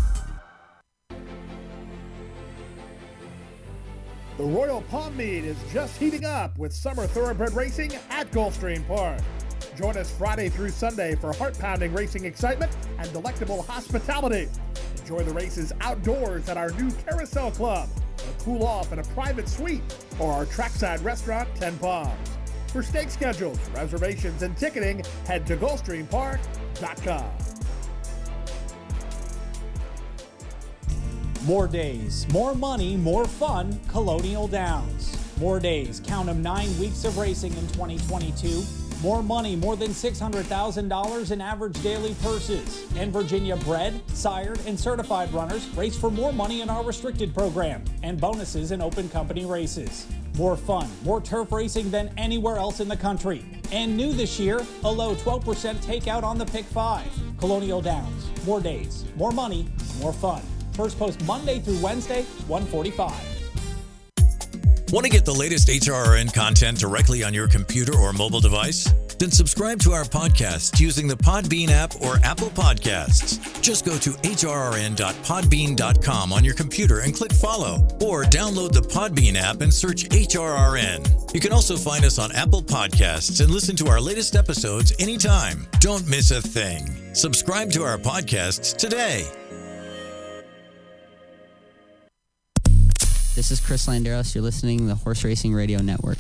Speaker 12: The Royal Palm Meet is just heating up with summer thoroughbred racing at Gulfstream Park. Join us Friday through Sunday for heart-pounding racing excitement and delectable hospitality. Enjoy the races outdoors at our new Carousel Club, or cool off in a private suite, or our trackside restaurant, Ten Palms. For stake schedules, reservations, and ticketing, head to Gulfstream Park dot com.
Speaker 13: More days, more money, more fun, Colonial Downs. More days, count them, nine weeks of racing in twenty twenty-two. More money, more than six hundred thousand dollars in average daily purses. And Virginia bred, sired, and certified runners race for more money in our restricted program and bonuses in open company races. More fun, more turf racing than anywhere else in the country. And new this year, a low twelve percent takeout on the Pick five. Colonial Downs. More days, more money, more fun. First post Monday through Wednesday, one forty-five.
Speaker 1: Want to get the latest H R R N content directly on your computer or mobile device? Then subscribe to our podcast using the Podbean app or Apple Podcasts. Just go to H R R N dot podbean dot com on your computer and click follow, or download the Podbean app and search H R R N. You can also find us on Apple Podcasts and listen to our latest episodes anytime. Don't miss a thing. Subscribe to our podcasts today.
Speaker 14: This is Chris Landeros. You're listening to the Horse Racing Radio Network.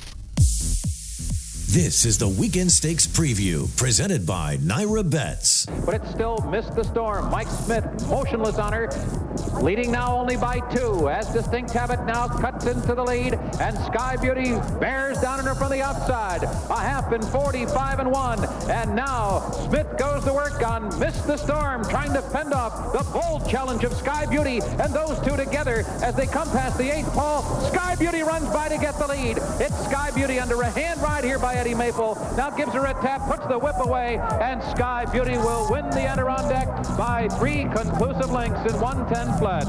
Speaker 1: This is the Weekend Stakes Preview, presented by Naira Bets.
Speaker 2: But it still missed the storm. Mike Smith, motionless on her, leading now only by two, as Distinct Habit now cuts into the lead, and Sky Beauty bears down on her from the outside. A half and forty-five and one, and now Smith goes to work on Miss the Storm, trying to fend off the bold challenge of Sky Beauty, and those two together as they come past the eighth pole. Sky Beauty runs by to get the lead. It's Sky Beauty under a hand ride here by Eddie Maple. Now gives her a tap, puts the whip away, and Sky Beauty will win the Adirondack by three conclusive lengths in one ten flat.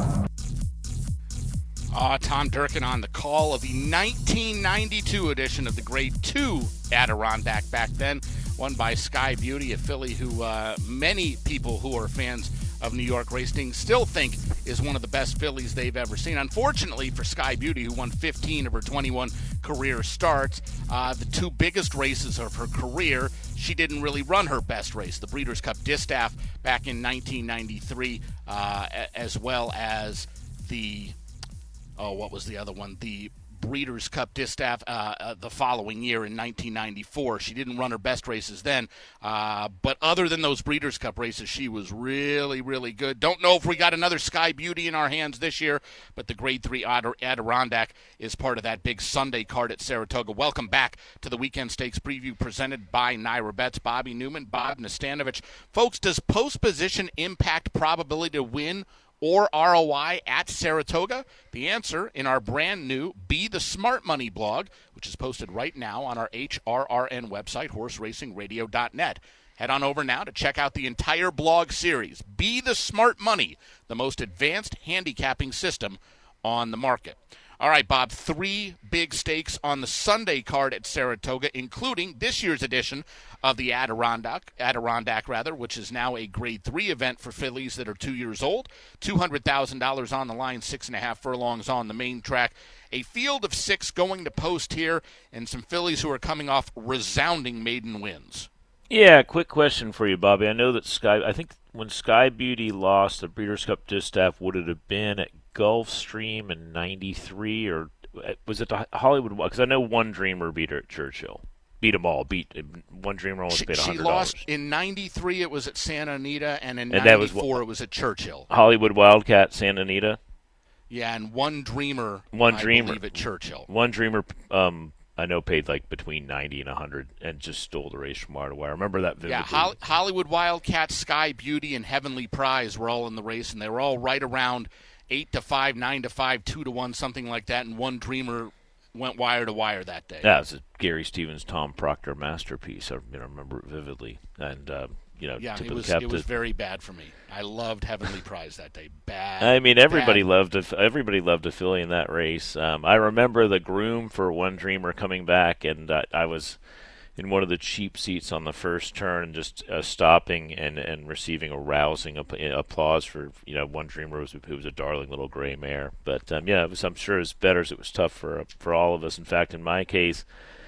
Speaker 3: Uh, Tom Durkin on the call of the nineteen ninety-two edition of the Grade two Adirondack back then, won by Sky Beauty, a filly who uh, many people who are fans of New York racing still think is one of the best fillies they've ever seen. Unfortunately for Sky Beauty, who won fifteen of her twenty-one career starts, uh, the two biggest races of her career, she didn't really run her best race, the Breeders' Cup Distaff back in nineteen ninety-three, uh, as well as the, oh, what was the other one? The Breeders' Cup Distaff uh, uh, the following year in nineteen ninety-four. She didn't run her best races then, uh, but other than those Breeders' Cup races, she was really, really good. Don't know if we got another Sky Beauty in our hands this year, but the Grade three Adir- Adirondack is part of that big Sunday card at Saratoga. Welcome back to the Weekend Stakes Preview presented by Naira Bets. Bobby Newman, Bob Nastanovich. Folks, does post position impact probability to win or R O I at Saratoga? The answer in our brand new Be the Smart Money blog, which is posted right now on our H R R N website, horse racing radio dot net. Head on over now to check out the entire blog series, Be the Smart Money, the most advanced handicapping system on the market. All right, Bob, three big stakes on the Sunday card at Saratoga, including this year's edition of the Adirondack, Adirondack rather, which is now a Grade three event for fillies that are two years old. two hundred thousand dollars on the line, six and a half furlongs on the main track. A field of six going to post here, and some fillies who are coming off resounding maiden wins.
Speaker 4: Yeah, quick question for you, Bobby. I know that Sky, I think when Sky Beauty lost the Breeders' Cup Distaff, would it have been at Gulfstream in ninety-three, or was it the Hollywood? Because I know One Dreamer beat her at Churchill. Beat them all. Beat One Dreamer only
Speaker 3: she,
Speaker 4: paid one hundred
Speaker 3: She
Speaker 4: dollars.
Speaker 3: lost in ninety-three. It was at Santa Anita, and in
Speaker 4: and
Speaker 3: ninety-four
Speaker 4: was,
Speaker 3: it was at Churchill.
Speaker 4: Hollywood Wildcat, Santa Anita.
Speaker 3: Yeah, and One Dreamer.
Speaker 4: One
Speaker 3: I
Speaker 4: Dreamer
Speaker 3: believe at Churchill.
Speaker 4: One Dreamer. Um, I know paid like between ninety and a hundred, and just stole the race from wire to wire. I remember that vividly.
Speaker 3: Yeah, Hol- Hollywood Wildcat, Sky Beauty, and Heavenly Prize were all in the race, and they were all right around eight to five, nine to five, two to one, something like that. And One Dreamer went wire to wire that day.
Speaker 4: Yeah, it was a Gary Stevens, Tom Proctor masterpiece. I you know, remember it vividly, and uh, you know,
Speaker 3: yeah,
Speaker 4: tip
Speaker 3: it
Speaker 4: of
Speaker 3: was
Speaker 4: the cap
Speaker 3: it was
Speaker 4: to,
Speaker 3: very bad for me. I loved Heavenly Prize that day. Bad.
Speaker 4: I mean, everybody
Speaker 3: bad.
Speaker 4: loved a, everybody loved a filly in that race. Um, I remember the groom for One Dreamer coming back, and uh, I was in one of the cheap seats on the first turn, and just uh, stopping and, and receiving a rousing app- applause for you know One Dreamer, was, who was a darling little gray mare. But um, yeah, it was, I'm sure as bettors it was tough for uh, for all of us. In fact, in my case,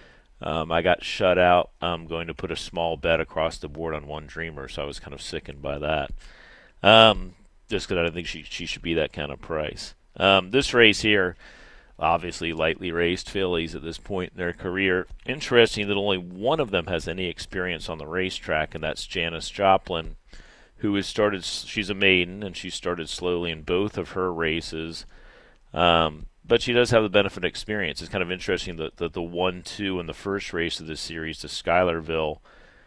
Speaker 4: um, I got shut out. I'm going to put a small bet across the board on One Dreamer, so I was kind of sickened by that. Um, just because I didn't think she she should be that kind of price. Um, this race here, obviously lightly raced fillies at this point in their career. Interesting that only one of them has any experience on the racetrack, and that's Janice Joplin, who has started. She's a maiden, and she started slowly in both of her races. Um, but she does have the benefit of experience. It's kind of interesting that the, the one two in the first race of this series to Schuylerville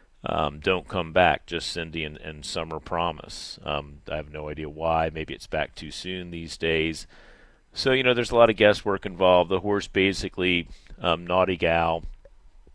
Speaker 4: um, don't come back, just Cindy and, and Summer Promise. Um, I have no idea why. Maybe it's back too soon these days. So, you know, there's a lot of guesswork involved. The horse basically, um, Naughty Gal,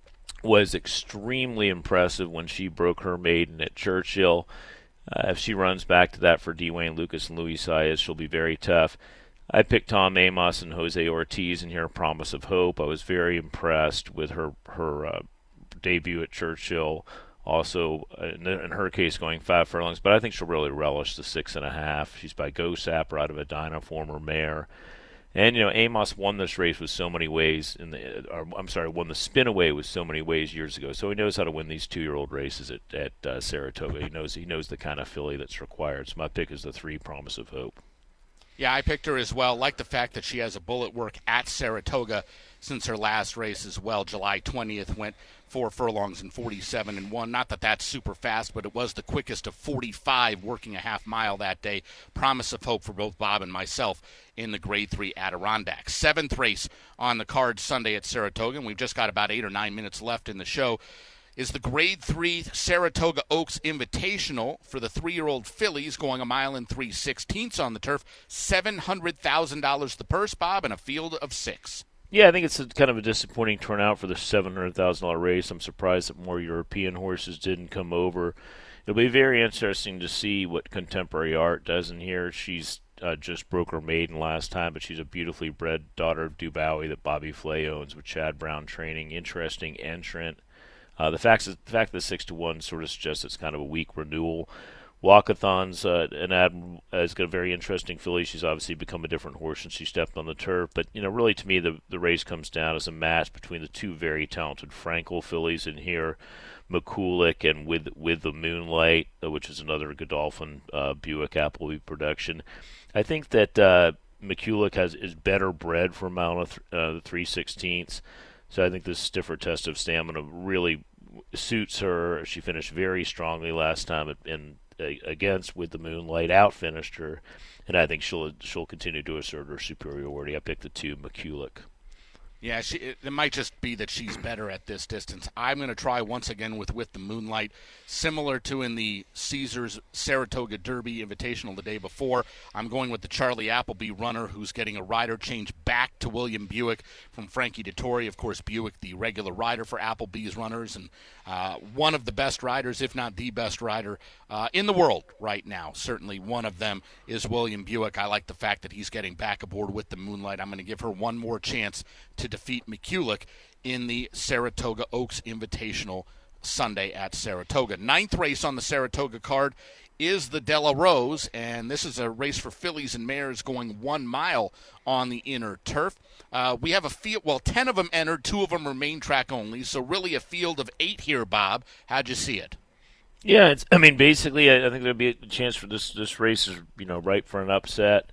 Speaker 4: was extremely impressive when she broke her maiden at Churchill. Uh, if she runs back to that for Dwayne Lucas and Luis Saez, she'll be very tough. I picked Tom Amos and Jose Ortiz in here, Promise of Hope. I was very impressed with her her uh, debut at Churchill. Also, in, in her case, going five furlongs, but I think she'll really relish the six and a half. She's by Go Sapper out of Edina, former mare. And, you know, Amos won this race with so many ways, in the, or, I'm sorry, won the Spinaway with so many ways years ago. So he knows how to win these two-year-old races at, at uh, Saratoga. He knows he knows the kind of filly that's required. So my pick is the three, Promise of Hope.
Speaker 3: Yeah, I picked her as well. Like the fact that she has a bullet work at Saratoga since her last race as well. July twentieth went four furlongs and forty-seven and one. Not that that's super fast, but it was the quickest of forty-five working a half mile that day. Promise of Hope for both Bob and myself in the Grade three Adirondack. Seventh race on the card Sunday at Saratoga, and we've just got about eight or nine minutes left in the show, is the Grade three Saratoga Oaks Invitational for the three-year-old fillies, going a mile and three sixteenths on the turf. seven hundred thousand dollars the purse, Bob, and a field of six.
Speaker 4: Yeah, I think it's a, kind of a disappointing turnout for the seven hundred thousand dollars race. I'm surprised that more European horses didn't come over. It'll be very interesting to see what Contemporary Art does in here. She's uh, just broke her maiden last time, but she's a beautifully bred daughter of Dubowie that Bobby Flay owns with Chad Brown training. Interesting entrant. Uh, the, fact is, the fact that six to one sort of suggests it's kind of a weak renewal. Walkathon's uh, an ad, uh, has got a very interesting filly. She's obviously become a different horse since she stepped on the turf. But, you know, really to me the, the race comes down as a match between the two very talented Frankel fillies in here, McCulloch and with with the Moonlight, uh, which is another Godolphin uh, Buick Appleby production. I think that uh, McCulloch has is better bred for a mile of th- uh, three sixteenths. So I think this stiffer test of stamina really suits her. She finished very strongly last time in against with the Moonlight, out-finished her, and I think she'll she'll continue to assert her superiority. I picked the two, McCulloch.
Speaker 3: Yeah, she, it, it might just be that she's better at this distance. I'm going to try once again with With the Moonlight, similar to in the Caesars Saratoga Derby Invitational the day before. I'm going with the Charlie Appleby runner, who's getting a rider change back to William Buick from Frankie Dettori. Of course, Buick, the regular rider for Appleby's runners, and uh, one of the best riders, if not the best rider uh, in the world right now. Certainly one of them is William Buick. I like the fact that he's getting back aboard With the Moonlight. I'm going to give her one more chance to defeat McCulloch in the Saratoga Oaks Invitational Sunday at Saratoga. Ninth race on the Saratoga card is the Della Rose, and this is a race for fillies and mares going one mile on the inner turf. Uh, we have a field, well, ten of them entered, two of them are main track only, so really a field of eight here, Bob. How'd you see it?
Speaker 4: Yeah, it's, I mean, basically, I, I think there'll be a chance for this, this race is, you know, ripe for an upset.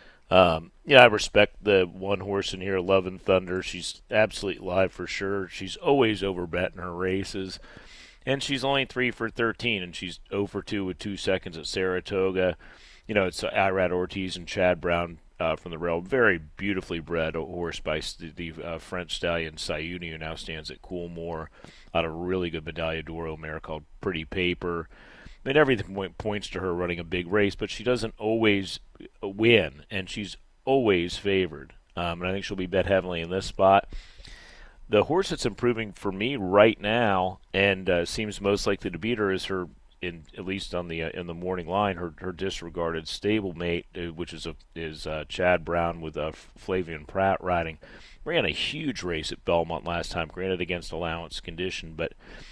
Speaker 4: Um, yeah, I respect the one horse in here, Love and Thunder. She's absolutely live for sure. She's always overbet in her races. And she's only three for thirteen, and she's zero for two with two seconds at Saratoga. You know, it's Irad Ortiz and Chad Brown uh, from the rail. Very beautifully bred horse by the uh, French stallion Sayuni, who now stands at Coolmore out of a really good Medaglia d'Oro mare called Pretty Paper. I mean, everything points to her running a big race, but she doesn't always win, and she's always favored. Um, and I think she'll be bet heavily in this spot. The horse that's improving for me right now and uh, seems most likely to beat her is her, in at least on the uh, in the morning line, her her disregarded stablemate, uh, which is a is uh, Chad Brown with uh, Flavian Pratt riding. Ran a huge race at Belmont last time, granted against allowance condition, but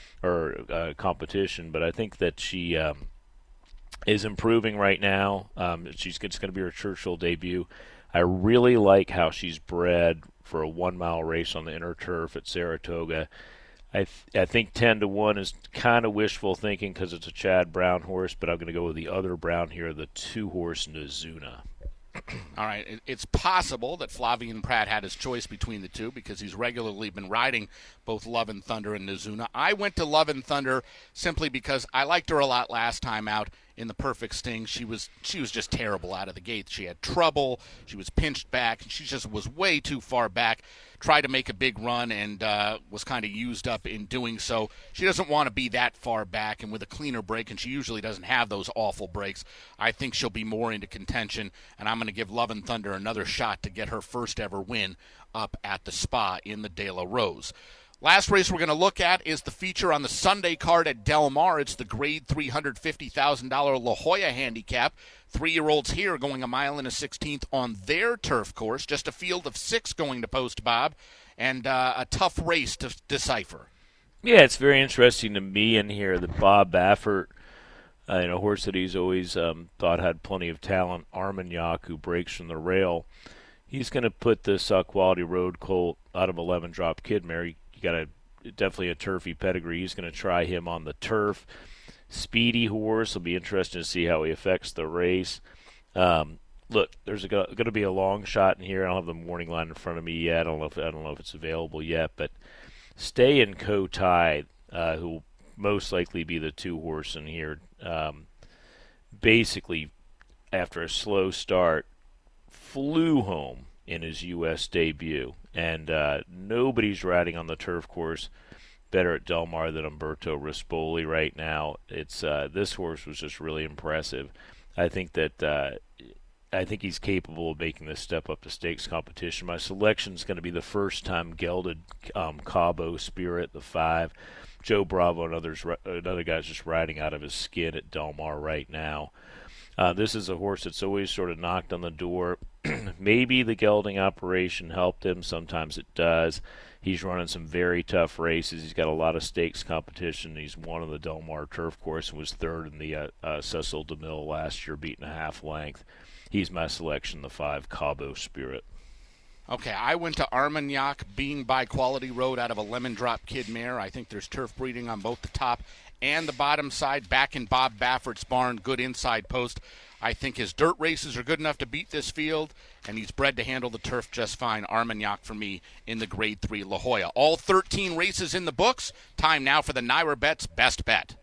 Speaker 4: or uh, competition. But I think that she um, is improving right now. Um, she's it's going to be her Churchill debut. I really like how she's bred for a one-mile race on the inner turf at Saratoga. I th- I think ten to one is kind of wishful thinking because it's a Chad Brown horse, but I'm going to go with the other Brown here, the two-horse Nizuna.
Speaker 3: All right, it's possible that Flavian Pratt had his choice between the two because he's regularly been riding both Love and Thunder and Nizuna. I went to Love and Thunder simply because I liked her a lot last time out in the Perfect Sting. She was she was just terrible out of the gate. She had trouble. She was pinched back. She just was way too far back. Tried to make a big run and uh, was kind of used up in doing so. She doesn't want to be that far back, and with a cleaner break, and she usually doesn't have those awful breaks, I think she'll be more into contention, and I'm going to give Love and Thunder another shot to get her first ever win up at the Spa in the De La Rose. Last race we're going to look at is the feature on the Sunday card at Del Mar. It's the grade three hundred fifty thousand dollars La Jolla handicap. Three-year-olds here going a mile and a sixteenth on their turf course. Just a field of six going to post, Bob, and uh, a tough race to decipher.
Speaker 4: Yeah, it's very interesting to me in here that Bob Baffert, uh, you know, a horse that he's always um, thought had plenty of talent, Armagnac, who breaks from the rail. He's going to put this uh, quality road colt out of eleven drop kid mare. You got a definitely a turfy pedigree. He's going to try him on the turf. Speedy horse. Will be interesting to see how he affects the race. Um, look, there's going to be a long shot in here. I don't have the morning line in front of me yet. I don't know if I don't know if it's available yet, but Stay and Co Tide, uh, who will most likely be the two horse in here. Um, basically, after a slow start, flew home in his U S debut, and uh, nobody's riding on the turf course better at Del Mar than Umberto Rispoli right now. It's uh, this horse was just really impressive. I think that uh, I think he's capable of making this step up to stakes competition. My selection is going to be the first time gelded um, Cabo Spirit, the five. Joe Bravo and others, another guy's just riding out of his skin at Del Mar right now. Uh, this is a horse that's always sort of knocked on the door. Maybe the gelding operation helped him. Sometimes it does. He's running some very tough races. He's got a lot of stakes competition. He's won on the Del Mar turf course and was third in the uh, uh, Cecil DeMille last year, beating a half length. He's my selection, the five, Cabo Spirit.
Speaker 3: Okay, I went to Armagnac, being by Quality Road out of a Lemon Drop Kid mare. I think there's turf breeding on both the top and the bottom side. Back in Bob Baffert's barn, good inside post. I think his dirt races are good enough to beat this field, and he's bred to handle the turf just fine. Armagnac for me in the Grade three La Jolla. All thirteen races in the books. Time now for the Naira Bets Best Bet.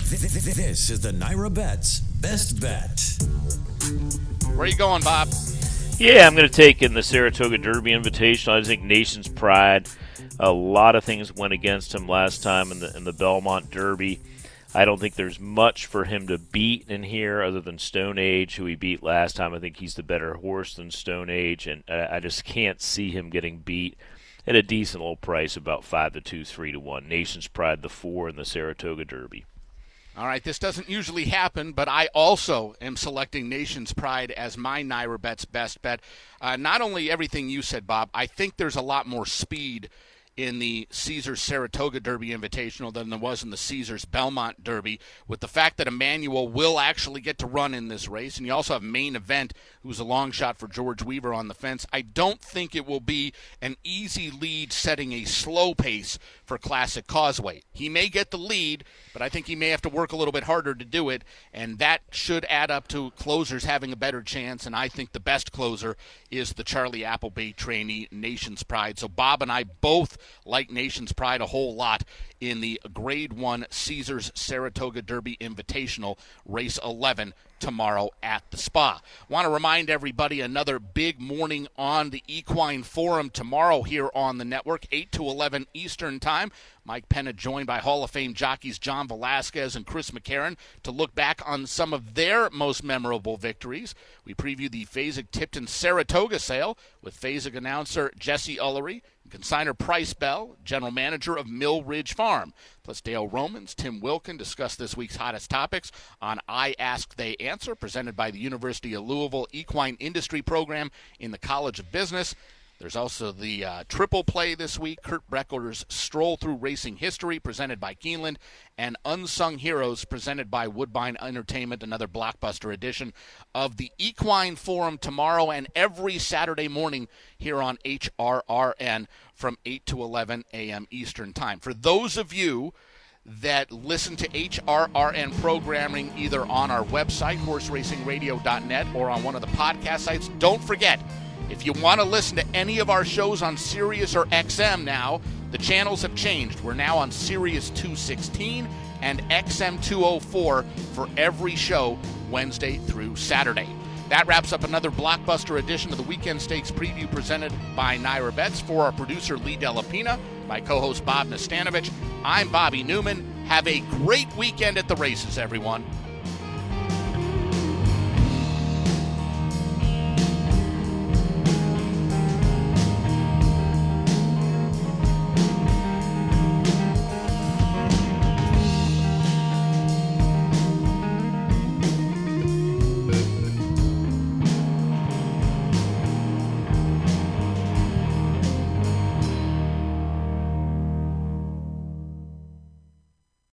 Speaker 1: This is the Naira Bets Best Bet.
Speaker 3: Where are you going, Bob?
Speaker 4: Yeah, I'm going to take in the Saratoga Derby Invitational. I think Nation's Pride, a lot of things went against him last time in the in the Belmont Derby. I don't think there's much for him to beat in here other than Stone Age, who he beat last time. I think he's the better horse than Stone Age, and I just can't see him getting beat at a decent little price, about five to two, three to one. Nation's Pride, the four, in the Saratoga Derby.
Speaker 3: All right, this doesn't usually happen, but I also am selecting Nation's Pride as my Naira Bets Best Bet. Uh, not only everything you said, Bob, I think there's a lot more speed in the Caesars Saratoga Derby Invitational than there was in the Caesars Belmont Derby, with the fact that Emmanuel will actually get to run in this race. And you also have Main Event, who's a long shot for George Weaver on the fence. I don't think it will be an easy lead setting a slow pace for Classic Causeway. He may get the lead, but I think he may have to work a little bit harder to do it, and that should add up to closers having a better chance, and I think the best closer is the Charlie Appleby trainee, Nation's Pride. So Bob and I both like Nation's Pride a whole lot in the Grade one Caesars Saratoga Derby Invitational, Race eleven, tomorrow at the Spa. Want to remind everybody, another big morning on the Equine Forum tomorrow here on the network, eight to eleven Eastern Time. Mike Penna joined by Hall of Fame jockeys John Velasquez and Chris McCarron to look back on some of their most memorable victories. We preview the Fasig-Tipton Saratoga sale with Fasig announcer Jesse Ullery, consignor Price Bell, general manager of Mill Ridge Farm. Plus Dale Romans, Tim Wilkin discuss this week's hottest topics on I Ask, They Answer, presented by the University of Louisville Equine Industry Program in the College of Business. There's also the uh, triple play this week, Kurt Breckler's Stroll Through Racing History, presented by Keeneland, and Unsung Heroes, presented by Woodbine Entertainment, another blockbuster edition of the Equine Forum tomorrow and every Saturday morning here on H R R N from eight to eleven a.m. Eastern Time. For those of you that listen to H R R N programming either on our website, horse racing radio dot net, or on one of the podcast sites, don't forget, if you want to listen to any of our shows on Sirius or X M now, the channels have changed. We're now on Sirius two sixteen and X M two oh four for every show Wednesday through Saturday. That wraps up another blockbuster edition of the Weekend Stakes Preview presented by Naira Bets. For our producer, Lee Delapina, my co-host, Bob Nastanovich, I'm Bobby Newman. Have a great weekend at the races, everyone.